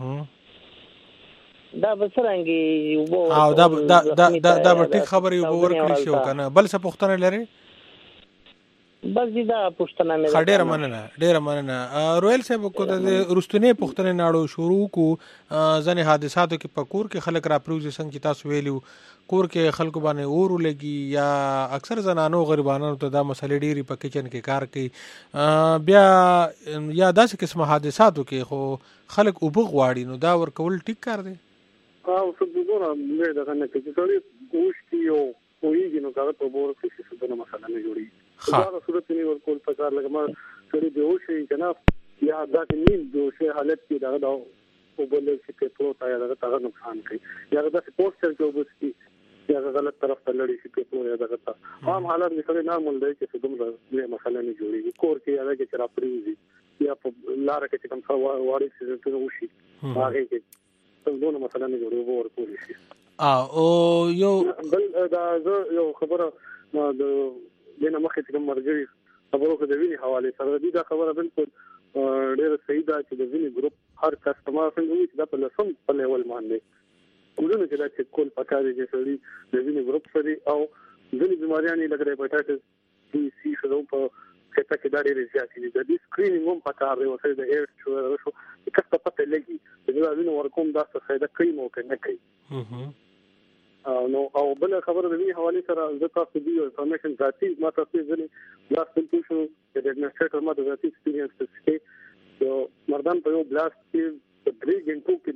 دا بسرانګي وو او دا ټیک خبرې وبور کړی شو کنه بل څه پوښتنه لري بس دا پوښتنه مې ډېر مننه رویل صاحب کو د رستنې پوښتنه ناړو شروع کو ځنې حادثاتو کې پکور کې خلک را پروزي څنګه چې تاسو ویلو کور کې خلکو باندې اور لګي یا اکثر زنانو غریبانو ته دا مسلې ډېری په کچن کې کار کوي بیا یا داسې قسم حادثاتو کې خو خلک وبغ واړي نو دا ورکول ټیک کار دی څه دغه نه ده نه چې څه کوشتي او کویږي نو هغه په بور کې څه د مسله نه جوړي دا صورت نه ورکول پکار لګم سړي به وشي کنه یا دا چې د شي حالت کې دا او بل چې په پروت یا دا نقصان کوي یا دا پوسټر کې وبسي یا غلط طرف ته لړی شي په پروت یا دا عام حالت کې سړي نارمل دی چې دومره مسله نه جوړي کور کې یا چې را پریږي یا په لار کې کوم څه واري چې وشي هغه کې څه دونه مسله نه جوړي وو ورکول شي او یو بل دا یو خبره د دنه مخې چې مرګري خبرو کې د ویني حواله سره دي دا خبره بالکل ډېر صحیح ده چې د ویني ګروپ هر کسټمر څنګه وي چې دا په لسم په لیول باندې کولونه چې دا چې کول پکاري چې سړي د ویني ګروپ سره او ځینې بیماریاں لکه هپاتایټس بي سي شنو په کته کې دا ډېر زیات دي د دې سکرینینګ هم پکار دی او چې د ایرس شو چې کله پته لګي چې دا ویني ورکوم دا څه فائدہ کوي مو کنه کوي نو او بل خبره د وی حواله سره د تاسو دی انفارمیشن ذاتی ما تاسو ځنې بلاست انټیوشن د ایڈمنسټریټر ما د ذاتی ایکسپیرینس څخه یو مردان په یو بلاست کې 3 غنټو کې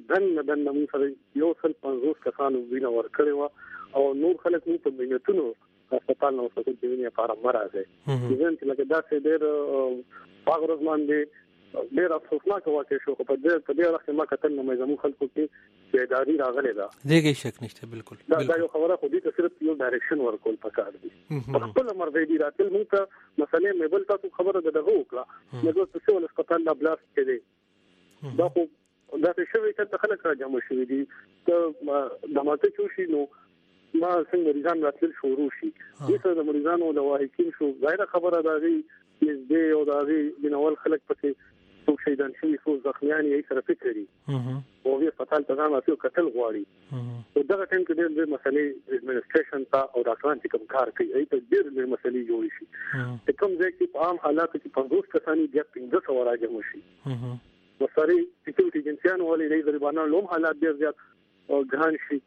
دن موږ سره 150 کسانو وینه ورکړې و او نور خلک موږ په مینتونو هسپتال نو څه د وینې لپاره مرزه ځین چې لکه دا څه ډېر باغ باندې ډېر افسوسناک واقع شو په دې وخت ما کتل نو زموږ خلکو کې بیداری راغله ده دغه شک نشته بالکل دا یو خبره خو دې ته صرف یو ډایرکشن ورکول پکار دي خپل مرګ دی راتل موږ ته مسلې مې بل تاسو خبره ده دغه وکړه نو د څه ول هسپتال لا بلاست کړي دا خو دا څه شوی چې خلک را جمع شوي دي ته د ماته چوشي نو ما څنګه مریضان راتل شروع شي دغه د مریضانو د واهکین شو ظاهر خبره ده دې او دا بنول خلک پکې څو شهیدان شوي څو زخمیان یې سره فکر دي او وی هسپتال ته ځان واسي قتل غواړي او دغه ټیم کې ډېر مسلې ایڈمنسټریشن ته او ډاکټران چې کوم کار کوي ایته ډېر مسلې جوړ شي چې کوم ځای کې په عام حالاتو کې 50 کسانی بیا 1500 راځي شي نو ساري سکیورټي ایجنسیانو ولې د غریبانو لوم حالات ډېر زیات ګران شي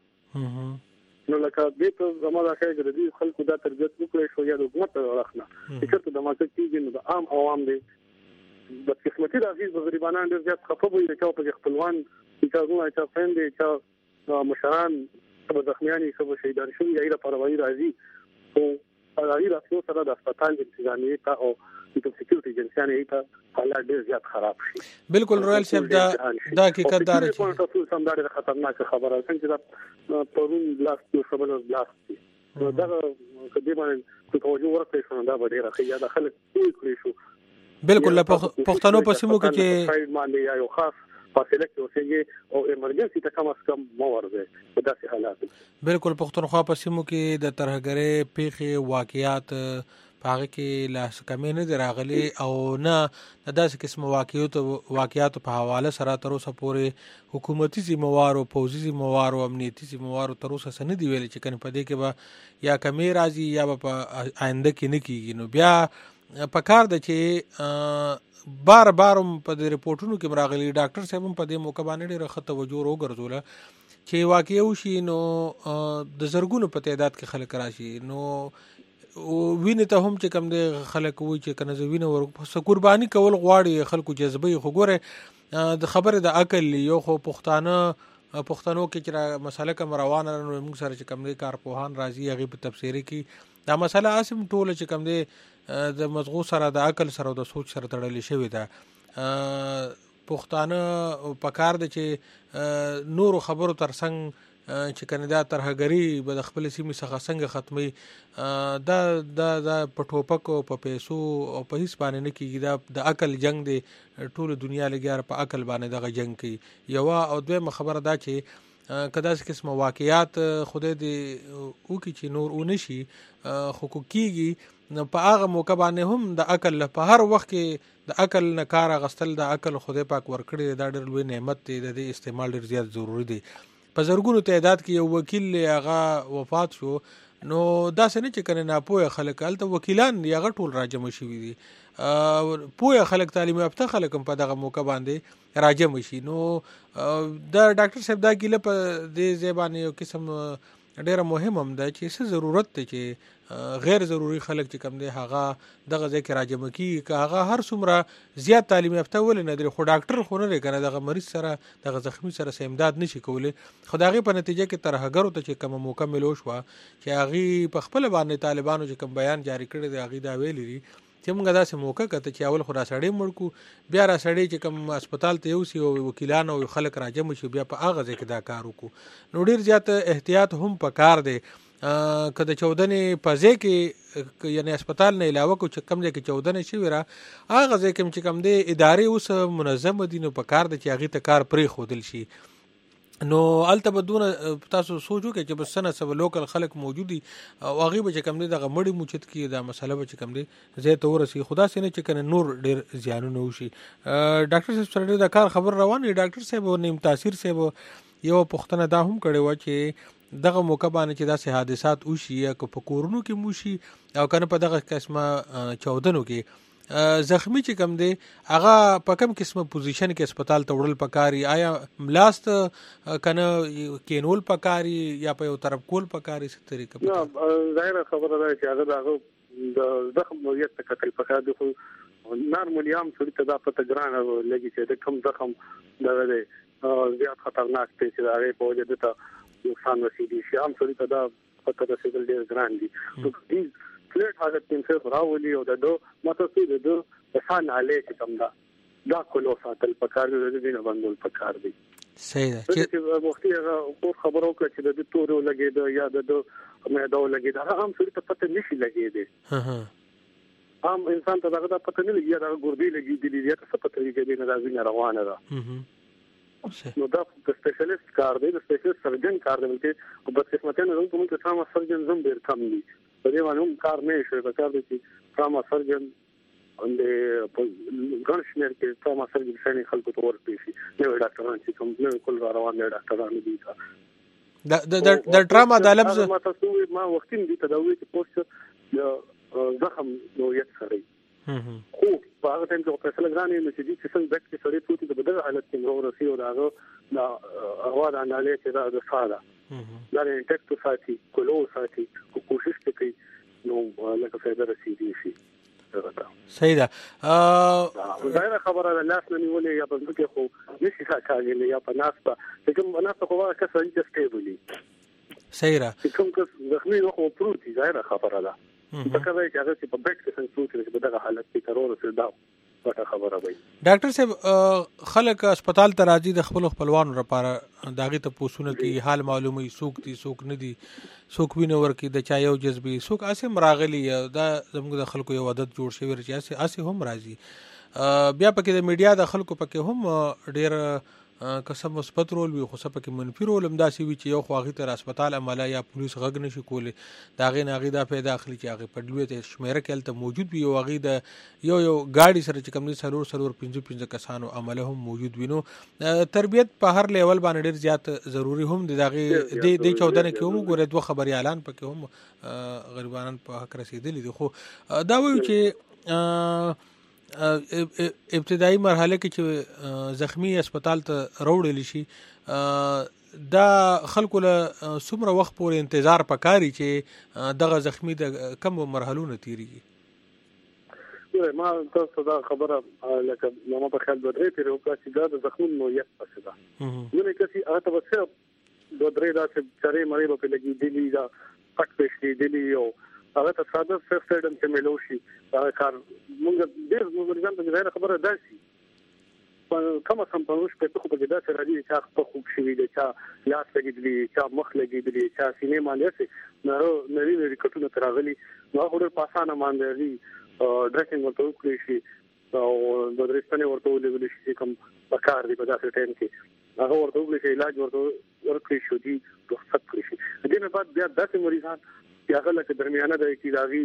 نو لکه دې ته زموږه کې د دې خلکو دا تربیت وکړي شو یا د حکومت راخنه چې څه د ماته کېږي نو د عام عوام دي د قسمتي راځي د غریبانو ډېر زیات خفه وي چې په خپلوان چې هغه چې فند چې مشران په زخمیاني سبا شهیدان شوي یا لپاره وایي راځي او هغه راځي سره د هسپتال انتظامیه ته او د سکیورټي ایجنسیانو ته حالات ډېر زیات خراب شي بالکل رویل صاحب دا حقیقت دار چې تاسو سم دا خطرناک خبره څنګه چې پرون بلاست یو خبر بلاست دا کدی باندې توجه ورکړئ شو دا ډېر ښه دا خلک کړی شو بالکل پښتنو په سیمو کې چې باندې یو خاص فاصله کې اوسېږي او ایمرجنسي ته کم از کم مو ورځي په داسې حالات بالکل پښتونخوا په سیمو کې د ترهګرۍ پیښې واقعیات پاغه کې لاس کمې نه دراغلي او نه د داسې قسم واقعیات په حواله سره تر اوسه پورې حکومتي ذمہوار او پوځي ذمہوار او امنیتي ذمہوار تر اوسه سن دی ویل چې کنه په دې کې به یا کمې راځي یا په آینده کې نه کیږي نو بیا پکار د چې بار په د ریپورتونو کې راغلي ډاکټر صاحب په دې موقع باندې ډېر ښه توجه وګرځوله چې واقعي وشي نو د زرګونو په تعداد کې خلک راشي نو وینې ته هم چې کم دی خلک وایي چې کنه زه وینه ور قرباني کول غواړي خلکو جذبه خو ګوره د خبره د عقل یو خو پښتنو کې چې مسله کوم روانه نو موږ سره چې کم دی کارپوهان راځي هغه په تفسیری کې دا مسله اسم ټوله چې کم دی د مزغو سره د عقل سره او د سوچ سره تړلې شوی ده پښتانه پکار د چې نور خبرو ترڅنګ چې کنده ترهګری به د خپل سیمې څخه څنګه ختمي دا په ټوپک او په پیسو او په هیڅ باندې نه کیږي دا د عقل جنگ دی ټول دنیا لګیار په عقل باندې دغه جنگ کوي یو او دویمه خبره دا چې کدا څه قسم واقعیات خوده دی او کی چې نور اونشي حقوقيږي نو په هغه موقع باندې هم د عقل په هر وخت کې د عقل نه کار غستل د عقل خدای پاک ورکړي دا ډېر لوی نعمت دی د استعمال ډېر زیات ضروری دی په زرګونو تعداد کې یو وکیل هغه وفات شو نو دا څنګه چې کنه ناپوهه خلک الته وکیلان یغه ټول راجم شوي دي پوهه خلک تعلیم یافته خلک په دغه موقع باندې راجم شي نو دا ډاکټر صاحب دا ګیله په دې ځبانه یو قسم ډیره مهم هم ده چې څه ضرورت ته چې غیر ضروری خلک چې کم دی هغه دغه ځکه راجم کی که هغه هر څومره زیات تعلیم یافته ول نه لري خو ډاکټر خو نه لري کنه دغه مریض سره دغه زخمی سره امداد نشي کولای خدایغه په نتیجه کې ترهګرو ته چې کوم مکمل وشو چې هغه په خپل باندې طالبانو چې کوم بیان جاری کړی دی هغه دا ویلي چې موږ داسې موقع کته چې اول خورا سړی مړکو بیا را سړی چې کوم هسپتال ته یوسي او وکیلان او خلک راجم شي بیا په هغه ځکه دا کار وکړو نو ډیر زیات احتیاط هم پکار دی کله 14 پځې کې یعنی هسپتال نه علاوه کو چې کم ځای کې 14 شي ورا هغه ځای کې چې کم دی ادارې اوس منظم دي نو پکار دی چې هغه ته کار پرې خودل شي نو الته بدون تاسو سوچو کې چې بس سنه سب لوکل خلک موجودي او هغه به چې کم دي دغه مړی موچت کې دا مسله به چې کم دي زه ته ورسي خدا سينه چې کنه نور ډیر زیانونه وشي ډاکټر صاحب سره د کار خبر روان دی ډاکټر صاحب نیم تاثیر صاحب یو پښتنه دا هم کړي و چې دغه موقع باندې چې داسې حادثات وشي یا په کورونو کې موشي او کنه په دغه قسمه 14 کې زخمی چې کم دی هغه په کوم قسمه پوزیشن کې هسپتال ته وړل پکاري آیا ملاست کنه کینول پکاري یا په یو طرف کول پکاري څه طریقه نه ظاهر خبره ده چې هغه د زخم نوعیت ته کتل پکار دي خو نارملی عام څه ته دا پته ګرانه لګي چې د کوم زخم دغه زیات خطرناک دی چې دا په وجه د نقصان رسیدي شي. هم سړي ته دا پته رسیدل ډېر ګران دي. نو دې فلیټ حالت کې راولي او د ماته د ځان علي چې کوم دا کولو ساتل پکار دی، د دې نه باندې پکار دی. صحیح ده چې وختي هغه خبرو کړ چې د تورو لګید یا د مېدو لګید هغه هم سړي ته پته نشي لګید. عام انسان ته دا پته نه لګي دا ګردي لګي یا څه پته لګي نه راځي نه روانه ده. نو دا د سپیشلیست کار دی، د سپیشلیست سرجن کار دی. چې په قسمتونو کوم چې تاسو سرجن زم ډیر کم دي په دې باندې هم کار نه شي. په کار دي چې تاسو سرجن اندې په ګڼشمیر کې تاسو سرجن شنه خلکو ته ورته شي نو ډاکټران چې کوم نو کول روان دي ډاکټران دي. د ډراما د لفظ ما تاسو ما وختین دي تداوی چې پوسټ زخم نو یت سره خو په هغه ټیم کې فیصله غانې نو چې چې څنګه د سړی پروتي د بدل حالت کې نو رسي او دا هوا د انالې چې دا د ساده دا انټیکټ ساتي کولو ساتي کوشش کوي نو لکه فایده رسیدي شي. صحیح ده. دا خبره ده لاس نه نیولې یا په دغه خو نشي کاږي یا په ناس په کوم ناس خو هغه کس چې سټیبلی. صحیح ده. کوم کس زخمي نو پروتي ظاهره خبره ده. په کله چې هغه چې په بیت کې څنګه پروتي چې په دغه حالت کې ترور سره دا وټه خبره وي. ډاکټر صاحب خلک هسپتال ته راځي د خپلوانو لپاره داغه ته پوښتنه کوي حال معلومي څوک دي څوک نه دي څوک ویني ورکی د چا یو جذبي څوک اسې مراغلي دا زموږ د خلکو یو عادت جوړ شوی چې اسې هم راځي. بیا پکې د میډیا د خلکو پکې هم ډېر قسم مثبت رول وي خو څه پکې منفي رول هم داسې وي چې یو خو هغې ته هسپتال عمله یا پولیس غږ نشي کولی د هغې نه هغې دا پیدا اخلي چې هغې په لوی ته شمیره کې هلته موجود وي او هغې د یو ګاډي سره چې کوم دی 4 کسانو عمله هم موجود وي. نو تربیت په هر لیول باندې ډېر زیات ضروري هم دی. د هغې دې 14 کې هم وګورئ 2 خبریالان پکې هم غریبانان په حق رسېدلي دي. خو دا وایو چې ابتدایي مرحله کې چې زخمی هسپتال ته راوړل شي دا خلکو له څومره وخت پورې انتظار پکاري چې دغه زخمی د کوم مرحلو نه تیریږي؟ ما تاسو دا خبره لکه ما په خیال بدري پیرو چې دا د زخمونو نوعیت پسې ده. نو کسي هغه ته وسه د درې دا چې چارې مری په لګي دي دا پټ پېښې دي او هغه ته ساده فرست ایډ هم ملو شي. دا کار موږ ډېر مریضان په ځای خبره ده چې کومه سم په وښه په خو په داسې راځي چې په خوب شي دي چې لاس لګیدلی چې مخ لګیدلی چې سینې باندې څه نری کټونه تراغلي نو هغه په اسانه باندې ډریسینګ ورته وکړي شي او د درستنه ورته ولګول شي کوم پکار دی په داسې ټایم کې هغه ورته وکړي چې علاج ورته ورکړي شو دي رخصت کړی شي. دې نه بعد بیا داسې مریضان چې هغه لکه درمیانه د کیداغي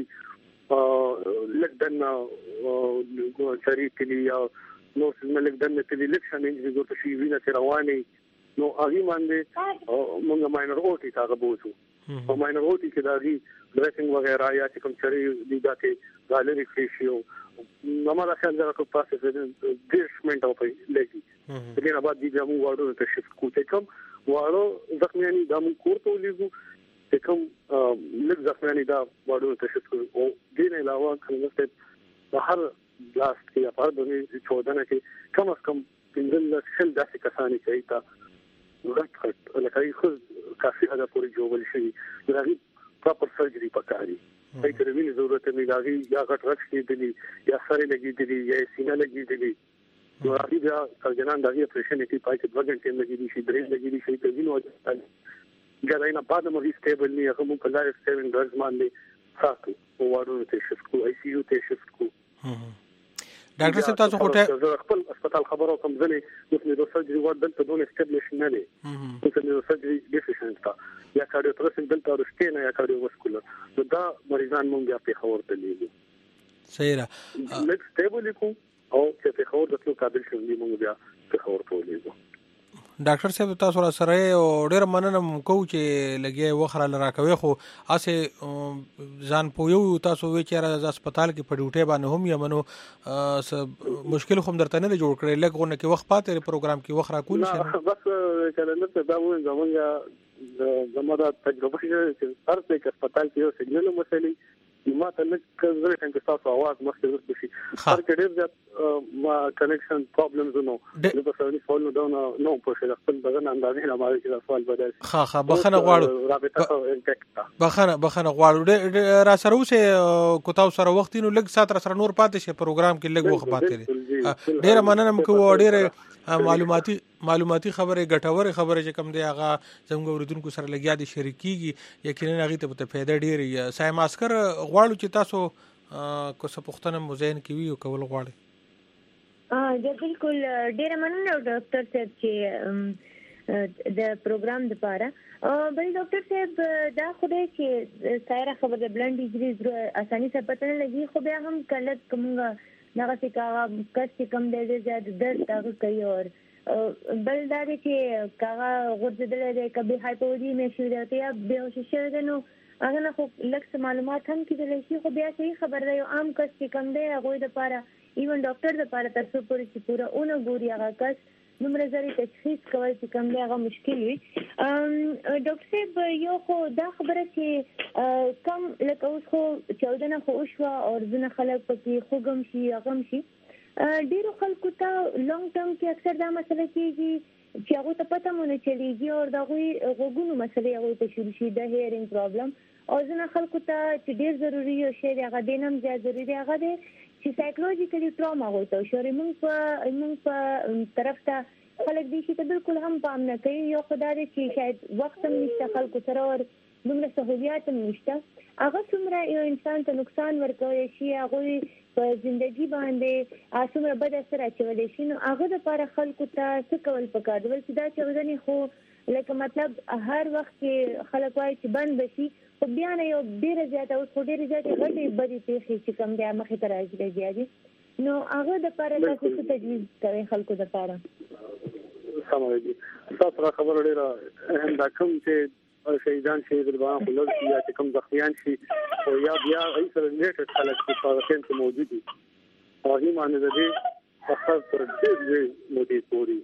لکدن شریک کلی یا نو څنګه لکدن کلی لکشن انجری ورته شي وینه رواني نو هغه باندې موږ ماینر اوټي تا غوښو او ماینر اوټي کې داغي ډریسینګ وغیرہ یا چې کوم چری دی دا کې غالری فیشیو نمبر خیال دا کو پاسه د ډیشمنټ او په لګي دغه نه بعد دې موږ وړو ته شفت کوته کوم وړو زخمیانی د موږ کورته ولګو کوم لږ زخمیانی دا وړو ته شفت او دې نه علاوه کوم څه هر لاست کې په دغه 14 کې کم از کم پنځل شل داسې کسانی چې تا ورته لکه خو کافي هدا پوری جوړول شي دغه پراپر سرجري پکاري هیڅ ویني ضرورت نه لګي یا غټ رخصتي دي یا سره لګي دي یا سینه لګي دي نو هغه بیا سرجنان دغه اپریشن کې پای کې 2 غنټې لګي دي درې لګي دي چې وینو ګراینا بعد مو ریسټیبل نه هغه مو په لارې سیوینګ ډرګز باندې ساتو او وارو ته شفت کو آی سی یو ته شفت کو. ډاکټر صاحب تاسو خو خپل هسپتال خبرو کوم ځنه د نو سرجري ورډ دلته دونه اسټابلیش نه دي چې نو سرجري ډیفیشنټ تا یا کارډیوتراکس دلته ورشته نه یا کارډیوواسکولر نو دا مریضان مونږ بیا په خبر ته لیږو. صحیح را لیک سټیبل کو او چې په خبر دتلو قابل شو مونږ بیا په خبر ته لیږو. ډاکټر صاحب تاسو را سره او ډېر مننه کو چې لګي وخره لراکوي خو اسه ځان پویو تاسو وی چې را هسپتال کې په ډیوټي باندې هم یمنو مشکل خو درته نه جوړ کړی لګونه کې وخت پاتې پروګرام کې وخره کول شي بس کلندر ته دا و زمونږه زموږه تجربه چې هر څه هسپتال کې یو سیګنل مسلې ما ته لکه زه څنګه تاسو आवाज مخکې ورته شي هر کډیر د ما کنیکشن پرابلمز نو د بسونی فول نو نو په شي خپل بدن اندازې نه ماري چې سوال بدل ها بخنه غواړو بخنه غواړو را سره اوسه کو تاسو سره وخت نو لګ سات سره نور پاتې شي پروګرام کې لګ وخت پاتې ډیره مننه مکو ډیره معلوماتي خبره ګټوره خبره چې کوم دی هغه زموږ اوریدونکو سره لګیا دي شریکيږي یقینا هغه ته فائدہ ډیره سایم اسکر غواړو چې تاسو کو څه پوښتنه مزین کوي او کول غواړي بالکل ډیره مننه ډاکټر صاحب چې د پروګرام لپاره بل ډاکټر صاحب دا خو دې چې سایره خبره د بلند ډیزیز اساني سره پته نه لګي خو بیا هم کله کومه دغه څه کاغه کم دی زیات درد هغه کوي او بل دا دی چې کاغه غوړېدل دی کبي هایپوډیمیا شوی دی یا به هوښ شوی دی نو هغه نه خو لکه معلومات هم کېدلی شي خو بیا صحیح خبر دی یو عام کس چې کم دی هغوی دپاره ایون ډاکټر دپاره تر څو پورې چې پوره اونه ګوري هغه کس دومره زری تشخیص کول چې کم دی هغه مشکل وي ډاکټر صاحب یو خو دا خبره چې کم لکه اوس خو چاودنه خو وشوه او ځینې خلک پکې خوږم شي غم شي ډیرو خلکو ته لانګ ټرم کې اکثر دا مسله کېږي چې هغوی ته پته مو نه چلېږي او د هغوی غوږونو مسلې هغوی ته شروع شي د هیرینګ پرابلم او ځینې خلکو ته چې ډېر ضروري یو شی دی هغه دې نه هم زیات ضروري دی هغه دی چې سایکولوژیکلي ټراما هغوی ته وشي موږ په طرف ته خلک دې شي ته بالکل هم پام نه کوي یو خو دا دی چې شاید وخت هم نشته خلکو سره ور دومره سهولیات هم نشته هغه څومره یو انسان ته نقصان ورکولی شي هغوی په زندگی باندې څومره بد اثر اچولی شي نو هغه دپاره خلکو ته څه کول پکار دی چې دا چاودنې خو لکه مطلب هر وخت کې خلک وایي چې بند به شي خو بیا نه یو ډېره زیاته اوس خو ډېرې زیاتې غټې بدې پېښې چې کوم دی مخې ته راځي بیا دي نو هغه دپاره تاسو څه تجویز کوئ خلکو دپاره سمه ده تاسو را خبره ډېره اهم ده کوم چې شهیدان شي د باندې خلک یا چې کوم ځخیان شي او یا بیا ای سره نیټ خلک په فارسین کې موجود دي او هی معنی ده چې خاص پر دې مودي پوری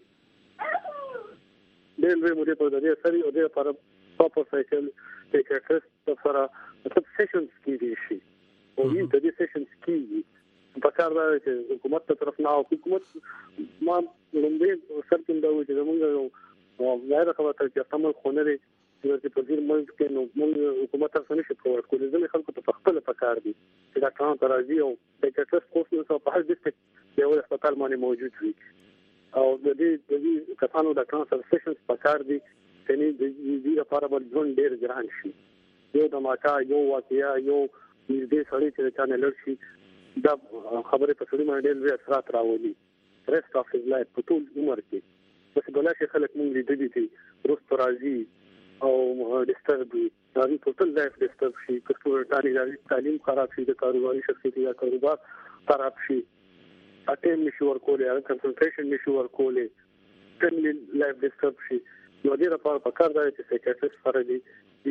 ډېر مودي په دې سره او د لپاره پاپو سایکل سایکیاټریست سره د سیشنز کې دي شي او د دې سیشنز کې په کار دا چې حکومت ته طرف نه او حکومت ما لومبه سرتم دا و چې موږ غیر خبره چې عمل خونه لري چې په دې ملک کې نو موږ حکومت ته څنګه شپور کولې ځکه خلکو ته خپل پکار دي چې دا کار راځي او سایکیاټریست کوس نو په هر ډیسټریکټ یو هسپتال باندې موجود وي او د دې کسانو د ټرانسفر سیشنز پکار دي چې دې لپاره باندې ځون ډېر ګران شي یو د ماکا یو واقعیا یو دې سړی چې چانل شي دا خبره په سړي باندې ډېر اثرات راولي رست اف هیز لایف په ټول عمر کې بس بلا شي خلک مونږ لیدلي دي روس راځي او ډیسټرب دا ټول لایف ډیسټرب شي کله تعلیم خراب شي د کاروباري شخصیت یا کاروبار خراب شي اټیم نشي ورکولې یا کنسنټریشن نشي ورکولې ټول لایف ډیسټرب شي نو دې لپاره پکار دی چې سایکیاټریست سره دي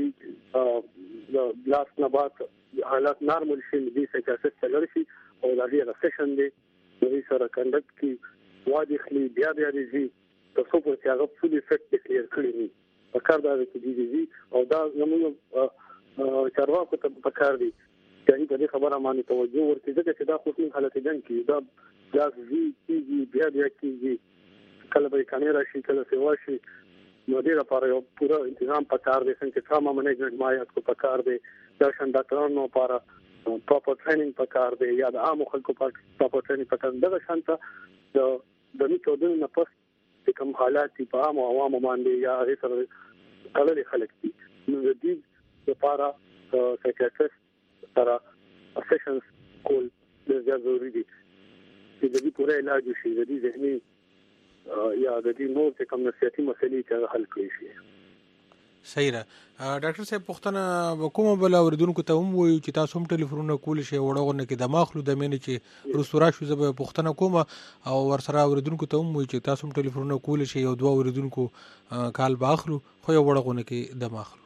د لاس نه بعد حالات نارمل شي دي سایکیاټریست سره شي او دا یې سیشن دی نو سره کنډکټ کی وادي خلی بیا دي تاسو په هغه فول افیکټ کلیر کړی دي پکار دی چې دي او دا زموږ چارواکو ته پکار دي چې دې خبره باندې توجه ورکړي چې دا خصوصي حالت دي چې دا بیا کیږي کله به کانیرا شي کله سیوا شي نو دې لپاره یو پورا تنظیم پکار دی څنګه ټراما منیجمنت مایات کو پکار دی دا شان ډاکټرانو لپاره پراپر ټریننګ پکار دی یا د عام خلکو لپاره پراپر ټریننګ پکار دی دا شان ته د میټودونو نه پس کوم حالات په عام او عوامو باندې یا هغه سره کله خلک دي نو دې لپاره سایکیاټریست سره سیشنز کول ډېر ضروري دي چې د دې پوره علاج شي د دې ذهني یا د دې نور څه کوم نفسیاتي مسلې چې حل کړی شي صحیح ده ډاکټر صاحب پوښتنه وکوم بل اوریدونکو ته هم وایي چې تاسو هم ټلیفونونه کول شي وړاغونه کې د ماخلو د مینې چې رستورا شو زه به پوښتنه کوم او ورسره اوریدونکو ته هم وایي چې تاسو هم ټلیفونونه کول شي یو دوه اوریدونکو کال باخلو خو یو وړاغونه کې د ماخلو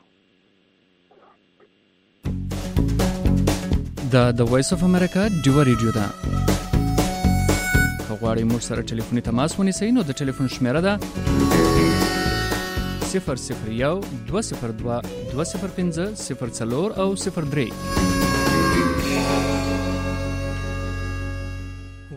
د وایس اف امریکا ډیو ریډیو دا غواړئ موږ سره ټلیفوني تماس ونیسئ نو د ټلیفون شمیره ده 001-202-205-04 او 03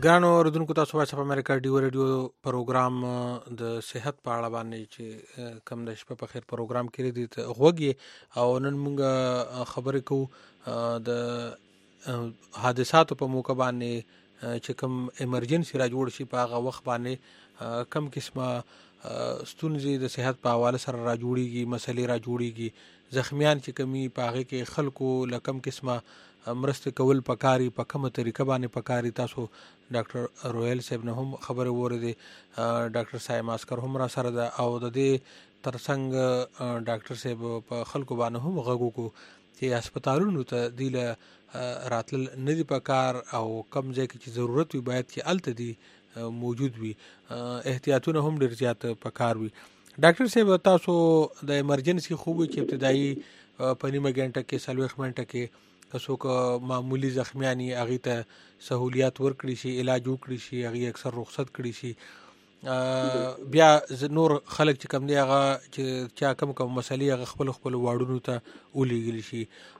ګرانو اوریدونکو تاسو وایس اف امریکا ډیو ریډیو پروګرام د صحت په اړه باندې چې کم د شپه په خیر پروګرام کې دي غوږی او نن موږ خبرې کوو د حادثاتو په موقع باندې چې کم ایمرجنسي را جوړ شي په هغه وخت باندې کم قسمه ستونزې د صحت په حواله سره را جوړیږي، مسلې را جوړیږي، زخمیان چې کمی په هغه کې خلکو لکم قسمه مرسته کول پکاري، په کومه طریقه باندې پکاري. تاسو ډاکټر رویل صاحب نه هم خبره وره، ډاکټر سایم اسکر هم را سره ده او د دې ترڅنګ ډاکټر صاحب په خلکو باندې هم غږو کو چې هسپتالونو ته دی له راتل نه دی پکار او کم ځای کې چې ضرورت وي باید چې الته دی موجود وي، احتیاطونه هم ډیر زیات پکار وي. ډاکټر صاحب تاسو د ایمرجنسي خوب چې ابتدایي په نیمه غنټه کې 40 منټه کې کڅوک معمولی زخمیانی هغه ته سہولیات ورکړي شي، علاج وکړي شي، هغه اکثر رخصت کړي شي، بیا نور خلک چې کم دی هغه چې چا کم مسلې هغه خپل واردونو ته ولېږل شي.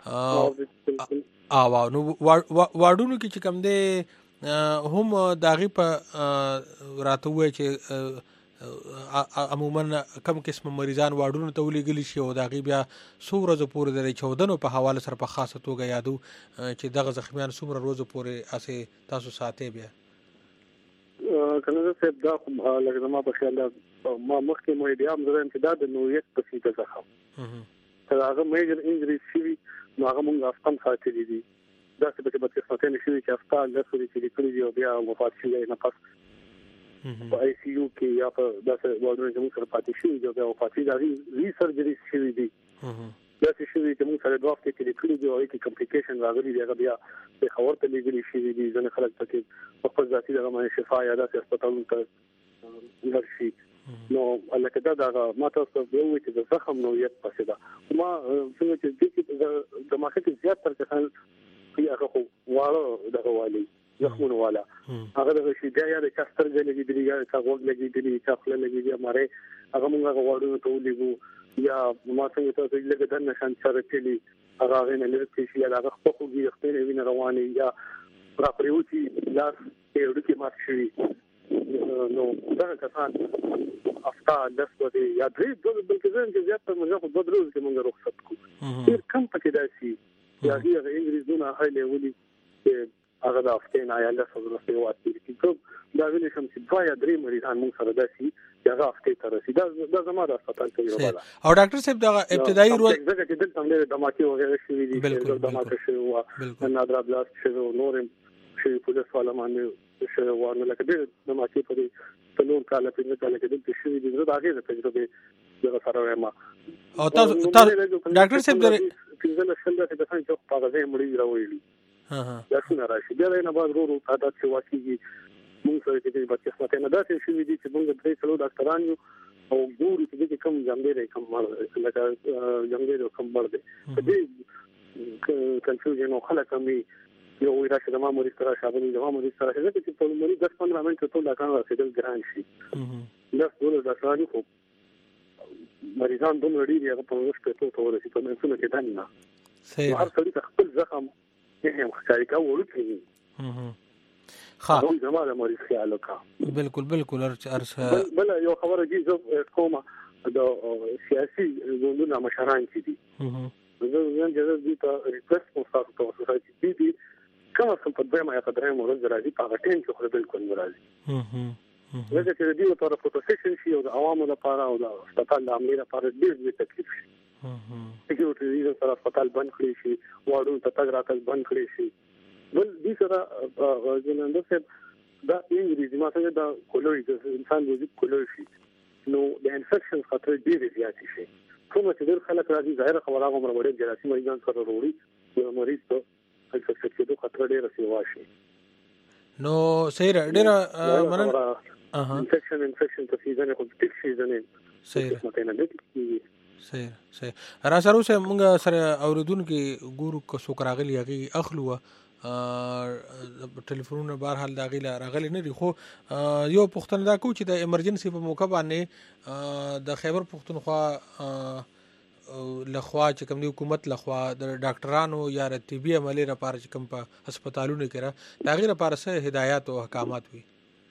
نو واردونو کې چې کم دی هم داغي په راته وای چې عموما کم قسم مریضان واردونو ته ولېږل شي او داغي بیا څو ورځې پورې د 14 په حواله سره په خاصه توګه یادو چې دغه زخمیان څومره ورځې پورې اسه تاسو ساتي. بیا کنه زه دا لکه ما په خیال ما مخکې مې بیا هم زه امتداد د نوعیت په څیر ځخم تر هغه میجر انجری شي نو هغه موږ افغان ساتلي دي دا څه به په څه څه شي چې افغان له سوري چې کړی او بیا وفات شي نه پس په آی سی یو کې یا په داسې وړاندې چې موږ سره پاتې شي جو بیا وفات شي دا ری سرجری شي دي دا چې شي چې موږ سره دوه کې کړی دی او کې کمپلیکیشن راغلي دی هغه بیا په خبر ته لګري شي دي ځنه خلک پکې په خپل ذاتي دغه باندې شفا یا د هسپتالونو ته ورشي نو الکه دا ما تاسو به وایي چې زخم نوعیت پسې دا ما څنګه چې د ماکه زیات تر څه هغه خو واړه دغه والی زخمونه والا هغه د شي بیا یا د چستر لګي دی یا څنګه لګي دی چې خپل لګي دی ماره هغه موږ غواړو ته ولګو یا ما څنګه ته لګي د نشان سره چلی هغه نه لري چې یا هغه خپلږي خپل وینه رواني یا را پریوتی لاس یو دکی مات شي نو دا کسان افکار د څه یا درې بلکې زه چې زیات موږ خو د دروز کې موږ رخصت کوو ډیر کم پکې داسي یا هغه انګلیزونه هاله ولي چې هغه د افغان آیاله سره سیوات دي چې دا ویل شم چې دوه یا درې مریضان موږ سره داسي چې هغه افغان ته رسیدا دا زموږ د هسپتال کې ورولا او ډاکټر صاحب دا ابتدایي روز دغه چې دلته موږ د ماکي وغیرہ شوی دي بالکل دماکه شوی او نادر بلاست شوی نورم شوی پولیس والا باندې شوی ورنه لکه د ماکي په تلور کال په کال کې دلته شوی دي دا هغه د تجربه دغه سره وایم او تاسو ډاکټر صاحب درې څنګه څنګه چې د څنګه په هغه مړی راوړي دا څنګه راشي بیا نه بعد ورو عادت چې واقعي موږ سره چې په قسمت نه داسې شوی دي چې موږ درې څلور ډاکټران یو او ګورو چې کوم جامدې کوم مړ لکه جامدې کوم مړ دي په دې کنفیوژن او خلک مې یو وی راشه د ما مریض سره شابه د ما مریض سره چې په مریض 10-15 منټه ټول ډاکټر رسیدل ګران شي دا ټول ډاکټرانو خو مریضان دومره ډیر هغه په وخت ته ورسي په منځونه کې دانه صحیح هر څه خپل زخم هم ښکاری کا ورکړي نو زموږ د مریض خیال وکړه بالکل ارشا بل یو خبره دي زه کومه د سیاسي ګوندونو مشران چې دي زه نن دي ته ریکوست کوم تاسو ته چې دي کوم څه په دغه یا په درېم ورځ راځي په ټیم کې خو بالکل راځي زه چې دې لپاره فوټوسیشن شي او د عوامو لپاره او د هسپتال د عملي لپاره ډېر تکلیف شي سکیورټي سره هسپتال بند کړی شي واړو ته تګ راتګ بند کړی شي بل دې سره جننده څه دا انګریزي ما څنګه دا کولوي د انسان وجود کولوي شي نو د انفیکشن خطر ډېر زیات شي کوم چې ډېر خلک راځي ظاهر خبره هغه وړي جراثیم مریضان سره وروړي یو مریض ته انفیکشن کېدو خطر ډېر سیوا شي نو صحیح ډېر مننه انفیکشن ته سیزن خو ټیک سیزن صحیح را سره اوس موږ سره اوریدونکو ګورو کو څوک راغلی هغه اخلو ټلیفونونه بهر حال دا غیله راغلی نه دي خو یو پښتنه دا کو چې د ایمرجنسي په موقع باندې د خیبر پښتونخوا لخوا چې کوم دی حکومت لخوا د ډاکټرانو یا د طبي عملي لپاره چې کوم په هسپتالونو کې را دا غیر لپاره څه هدایت او احکامات وي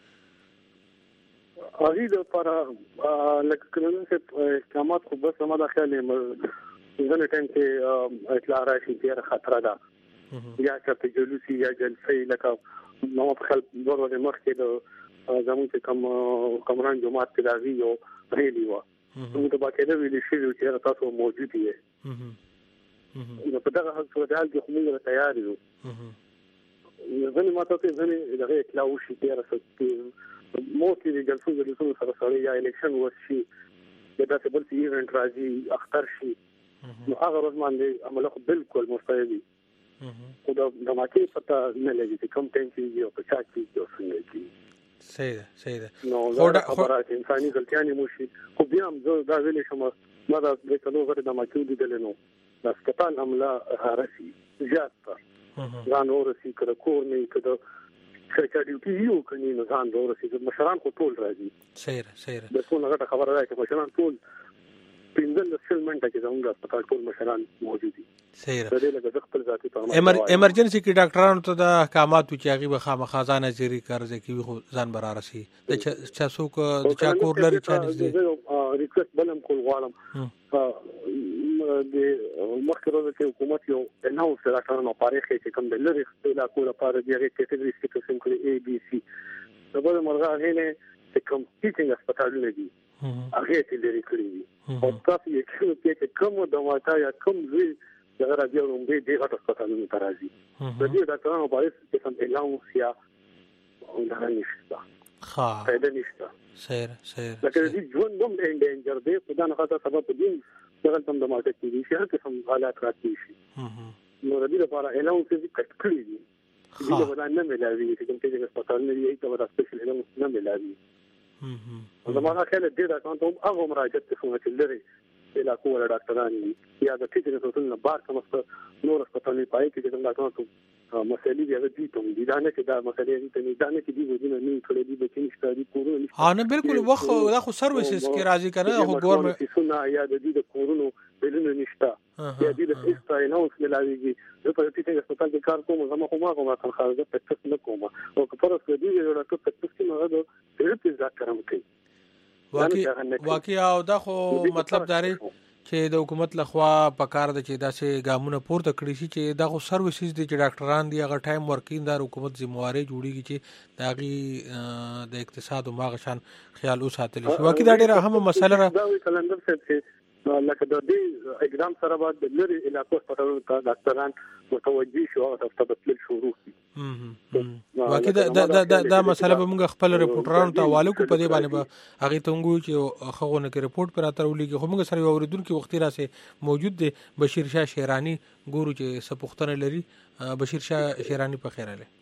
هغه د لپاره لکه قانون څخه احکامات خو بس ما د خیال ځنه ټیم کې اطلاع راشي چې خطر ده یا چې جلوسي یا جلسې لکه نو په خپل ورته مخکې د زموږ چې کومران جماعت کې راځي یو ریلی و نو ته باکې ویل شي چې تاسو موجود یې نو په دغه صورت کې خو موږ تیار یو ځنه ماته ته ځنه دغه اطلاع وشي چې راځي مو کې د جلسو سره سره یا الیکشن وشي دا څه بل ایونت راځي اختر شي نو هغه ورځ باندې عمله بالکل مستعدي خو دا ماته پته نه لګي چې کوم ټیم کې یو په چا کې یو څنګه کې صحیح ده نو دا خبره انساني غلطیاں مو شي خو بیا هم زه دا ویلې شم ما دا د کلو غره د ماکو دي دلنو د سپټال حمله هارسي زیات ځان ورسي کړه کور نه کړه چې ډیوټي یو کني نه ځان ورسي د مشران خو ټول راځي صحیح ده څونه غټه خبره ده چې مشران ټول پینځل سلمنټه کې زموږ هسپتال ټول مشران موجود دي صحیح ایمرجنسي کې ډاکټرانو ته د احکاماتو چې هغه به خامخا ځان ځری کارځي کوي خو ځان برارسي د چا څوک د چا کور لري چا نږدې ریکوست بلم کول غواړم د مخکره د حکومت یو اناوس راټانو پاره کې کوم د لری خپل کول لپاره د کیټګری سټیټس کړي اي بي سي د بل مرغه نه چې کوم ټیچینګ هسپتالونه دي هغه ته لري کړی او تاسو یې چې کوم د واټا یا کوم وی دغه راځي او موږ دې غټ هسپتالونو ته راځي د دې ډاکټرانو په اړه چې کوم اعلان یا دا نشته فائدہ نشته صحیح لکه دې ژوند هم انډینجر دی خدای نه خاطر سبب دې دغه تم د مارکیټ کې شي چې کوم حالات راځي شي نو د دې لپاره اعلان چې کټ کړی دي دې ولا نه ملایوي چې کوم چې هسپتال نه یې ته سپیشل اعلان نه ملایوي زموږه خلک دې دا کوم هغه مراجعه کوي چې لري لا کوله ډاکټرانو یا د ټیچر اسوسییشن بار کومه نور هسپتالي پای کې چې ډاکټرانو مسلې دی هغه دي ته دي دا نه چې دا مسلې دي دا نه چې دی ودونه نه کړې دي به چې ستاري کورونه ها نه بالکل وخت دا خو سرویسز کې راځي کنه خو ګورنمنت سونه یا د دې د کورونو بلونه نشته یا دې د استاینوس ملاويږي زه په ټیچر اسپیټال کې کار کوم زما کومه کار خارجه پټ نه کوم او که پر څه دی یو ډاکټر پټ کې نه غواړم چې ځکه کوم کوي واقعي او دا خو مطلب داري چې د حکومت لخوا په کار د چې داسې ګامونه پورته کړی شي چې دا خو سرویسز دي چې ډاکټران دی هغه ټایم ورکین دا حکومت ذمہواری جوړیږي چې داغي د اقتصاد او ماغشان خیال وساتل شي واقعي دا ډیره اهمه مسله ده دا کلندر څه لکه د دې اګزام سره بعد د لری علاقو سره ډاکټران متوجي شو او تبدل شروع واقعي دا مسله به موږ خپل ریپورټرانو ته حواله کو په دې باندې به هغه ته موږ چې خغونه کې ریپورت پر اتر ولېږي خو موږ سره اوریدونکو وختي راسه موجود دی بشیر شاه شیرانی ګورو چې سپوختنه لري بشیر شاه شیرانی په خیر اله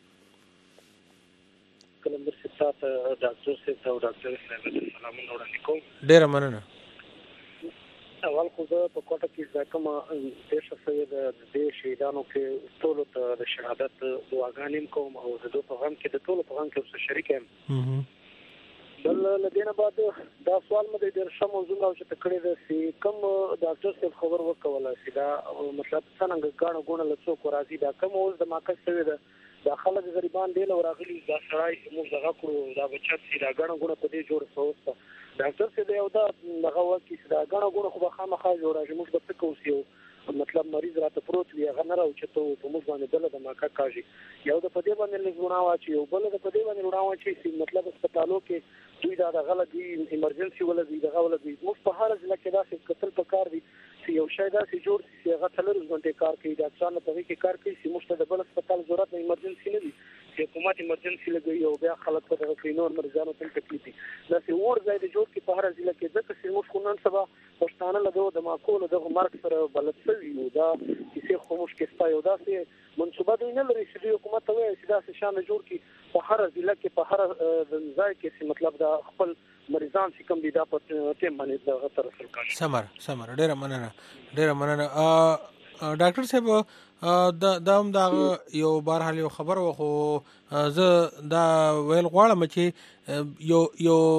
کلندر صاحب ډاکټر صاحب او ډاکټر صاحب سلامونه وړاندې کوم ډیر مننه اول خو زه په کوټه کې ځکه ما د شخصي د دې شهیدانو کې ټول ته د شهادت دعاګانې کوم او د دوه پیغام کې د ټول پیغام کې شریک یم بل لدينا بعد دا سوال مې د رسم موضوع او چې تکړه د سی کم ډاکټر صاحب خبر وکوله چې دا مطلب څنګه غاڼه غونه لڅو کو راځي دا کوم اوس د ماکس شوی دا خلک غریبان دی لو راغلي دا سړی موږ دغه کړو دا بچت چې دا غاڼه غونه په دې جوړ سوسته ډاکټر صاحب یو دا دغه وکی چې دا غاڼه غونه خو خامخا جوړه موږ به څه کوو مطلب مریض راته پروت وي هغه نه راوچته په موږ باندې بل د ماکا کاږي یو د پدې باندې لږونه واچي یو بل د پدې باندې لږونه واچي چې مطلب هسپتالو کې دوی دا غلط دي ایمرجنسي ولا دي دغه ولا دي موږ په هر ځل کې دا څه قتل پکار دي چې یو شای دا چې جوړ شي هغه تلل غونډه کار کوي دا څنګه په کې کار کوي چې موږ ته د بل هسپتال ضرورت نه ایمرجنسي نه دي چې حکومت ایمرجنسي لګوي او بیا خلک په دغه کې نور مریضانو ته تکلیف دي دا چې ور ځای د جوړ کې په هر ځل کې ځکه چې موږ خو نن سبا پښتانه لګو د ماکول د مرګ سره بلد شوی نو دا چې خو موږ کې ستا یو داسې منصوبه دی نه لري چې حکومت ته وایي چې دا څه شان جوړ کې په هر ځل کې په هر ځای کې مطلب دا خپل مریضان چې کوم دي دا په ټیم باندې د تر رسول کړي سمر ډېر مننه ډاکټر صاحب دا هم دا یو بهرحال یو خبر و خو زه دا ویل غواړم چې یو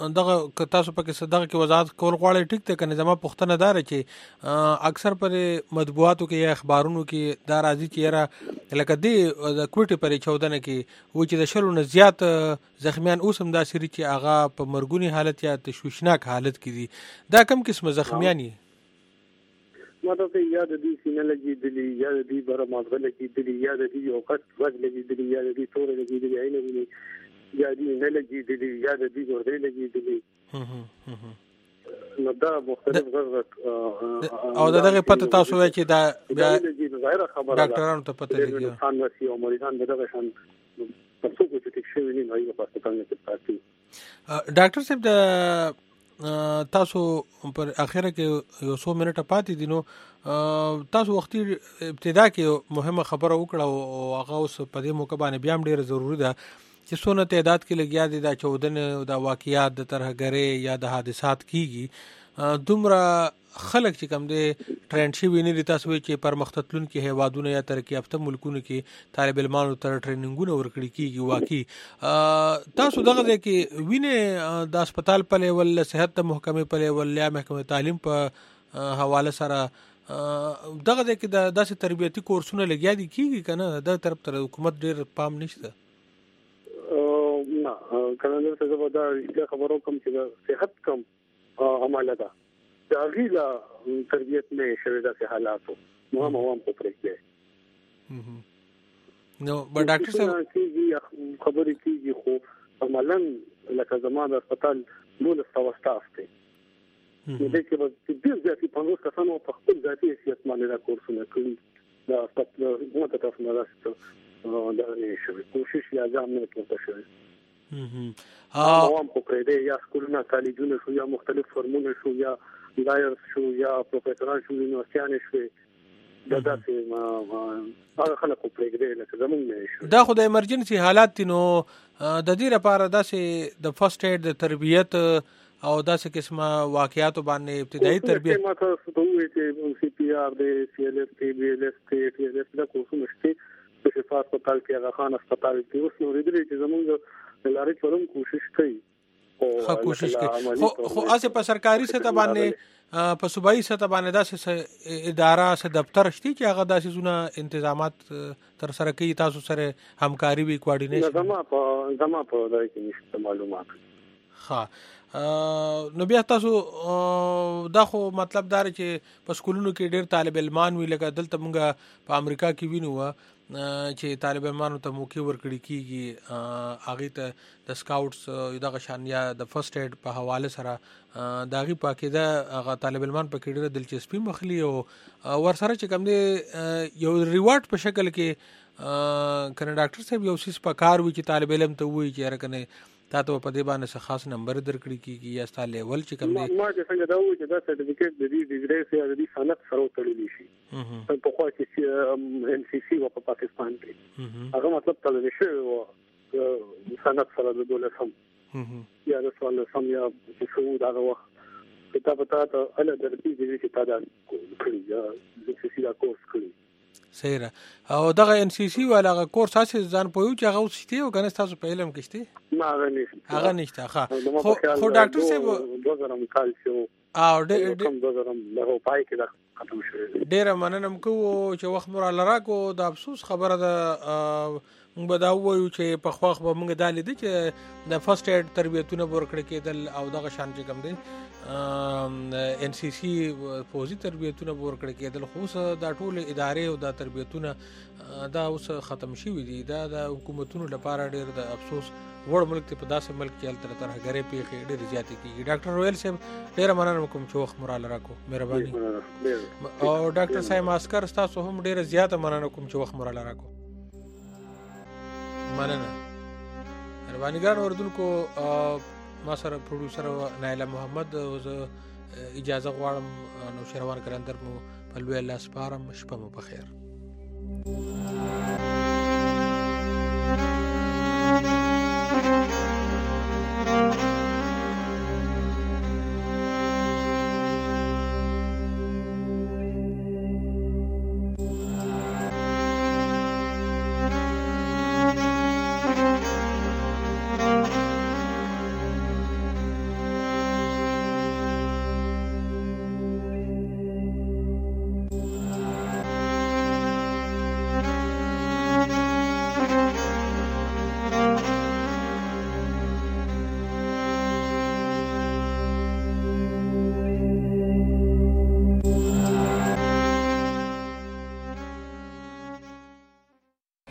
دغه تاسو پکې صدقه کې وضاحت کول غواړئ ټیک ته کنه زما پوښتنه دار چې اکثر پر مطبوعاتو کې یا اخبارونو کې دا راځي چې یاره لکه د کوټه پر 14 کې و چې د شلو نه زیات زخمیان اوس هم دا سری چې هغه په مرګونی حالت یا تشویشناک حالت کې دي دا کم قسم زخمیان دي ماته یا د دې سینه لګیدلی یا د دې بره مازغه لګیدلی یا د دې یو کټ وځ لګیدلی یا د دې تور لګیدلی عینه ویني یا دې نه لګیدلی یا د دې ورته لګیدلی نو دا مختلف غږ او دغه پته تاسو وایي چې دا ظاهره خبره ډاکټرانو ته پته لګي انسان وسی او مریضان دغه شان تاسو کو چې تک شوی نه وي په هسپتال کې پاتې ډاکټر صاحب د تاسو پر اخره کې یو 100 منټه پاتې دي نو تاسو وختي ابتدا کې مهمه خبره وکړه او هغه اوس په دې موقع باندې بیا هم ډیره ضروری ده چې څونه تعداد کې لګیا دي دا 14 د واقعیات د ترهګرۍ یا د حادثات کیږي دومره خلک چې کم دي ټرند شي ویني دي تاسو چې پر مختتلون کې هیوادونه یا ترقی یافته ملکونو کې طالب علمانو تر ټریننګونه ورکړي کیږي واقعي تاسو دغه ځای کې ویني د هسپتال په لیول صحت ته محکمه په لیول یا محکمه تعلیم په حواله سره دغه ځای کې د داسې تربیتی کورسونه لګیا دي کیږي کنه د طرف تر حکومت ډیر پام نشته نه کنه څه دا خبرو کوم چې صحت کم عمله ده دا غیلا تربیت نه شوی د حالاتو نو هم په پرېږده نو په ډاکټر صاحب کې خبرې کیږي خو عملاً لکه زموږ د هسپتال نو سټاف دی نو د کې په دې ځکه په نو کسانو په خپل ذاتي حیثیت باندې دا کورسونه کوي دا هسپتال نو تاسو نه راځي دا شوی کوشش یا ځان نه کوي شوی هم په پرېږده یا سکولونه کالجونه شو یا مختلف فرمونه شو یا لایرز شو یا پروفیسوران شو یونیورسيټیان شو دا داسې هغه خلک پرېږدي لکه زمونږ نه شو دا خو د ایمرجنسي حالات دي نو د دې لپاره داسې د فرست ایډ د تربیت او داسې قسمه واقعیاتو باندې ابتدایي تربیت ما تاسو ته وایي چې سی پی آر دی سی ایل ایس تی بی ایل ایس تی ټی ایل ایس دا کورسونه شته په شفا هسپتال کې هغه خان هسپتال کې اوس نو ورېدلې چې زمونږ لارې چلوم کوشش کوي کوشش کوي خو اسه په سرکاري سطح باندې په صوبایي سطح باندې داسې اداره سه دفتر شته چې هغه داسې زونه تنظیمات تر سره کوي تاسو سره همکاري وی کوارډینیشن زما په دای کې نشته معلومات ها نو بیا تاسو دا خو مطلب دار چې په سکولونو کې ډېر طالب علمان وی لکه دلته مونږه په امریکا کې وینو چې طالب علمانو ته موقع ورکړي کیږي هغه ته د سکاوټس دغه شان یا د فرست ایډ په حواله سره داغي پاکیده هغه طالب علمان په کې ډېر دلچسپي مخلي او ور سره چې کوم دی یو ریوارډ په شکل کې کنه ډاکټر صاحب یو سیس په کار وی چې طالب علم ته وی چې راکنه تاسو په دې باندې خاص نمبر درکړي کیږي یا ستاسو لیول چې کوم دی ما چې څنګه دا وایي چې دا سرټیفیکټ د دې ډیګري سره د دې سند سره تړلی شي په خو چې ان سی سی په پاکستان کې هغه مطلب تړلی شي او سند سره د دولت هم یا د سوال سم یا چې دا وخت کتاب ته اله درتي دي چې تا دا کړی یا د سی سی دا کورس کړی صحیح او دغه ان سی سی ولا کورس اساس ځان پویو چې هغه وسته او کنه تاسو په علم کې شته ما هغه نشته خو ډاکټر صاحب دوزرم کال شو او دوزرم له پای کې دا ختم شو ډیر مننم کو چې وخت مور الله راکو د افسوس خبره ده موږ به دا وایو چې په خواخ به موږ د لیدل چې د فرست ایډ تربیتونه ورکړل کېدل او دغه شان چې کوم دي ان سی سی فوزي تربیتونه ورکړل کېدل خو دا ټول ادارې او د تربیتونه دا اوس ختم شوي دي دا د حکومتونو لپاره ډېر د افسوس وړ ملک ته په داسې ملک کې تر هغه پیښې ډېر زیاتې کیږي ډاکټر رویل صاحب ډېر مننه کوم چې وخت مراله راکو مهرباني او ډاکټر صاحب ماسکر تاسو هم ډېر زیاته مننه کوم چې وخت مراله راکو مننه مهرباني ګران اوردونکو ما سره پروډوسر نایله محمد اجازه غواړم نو شروان کلندر مو په لوی الله سپارم شپه مو بخیر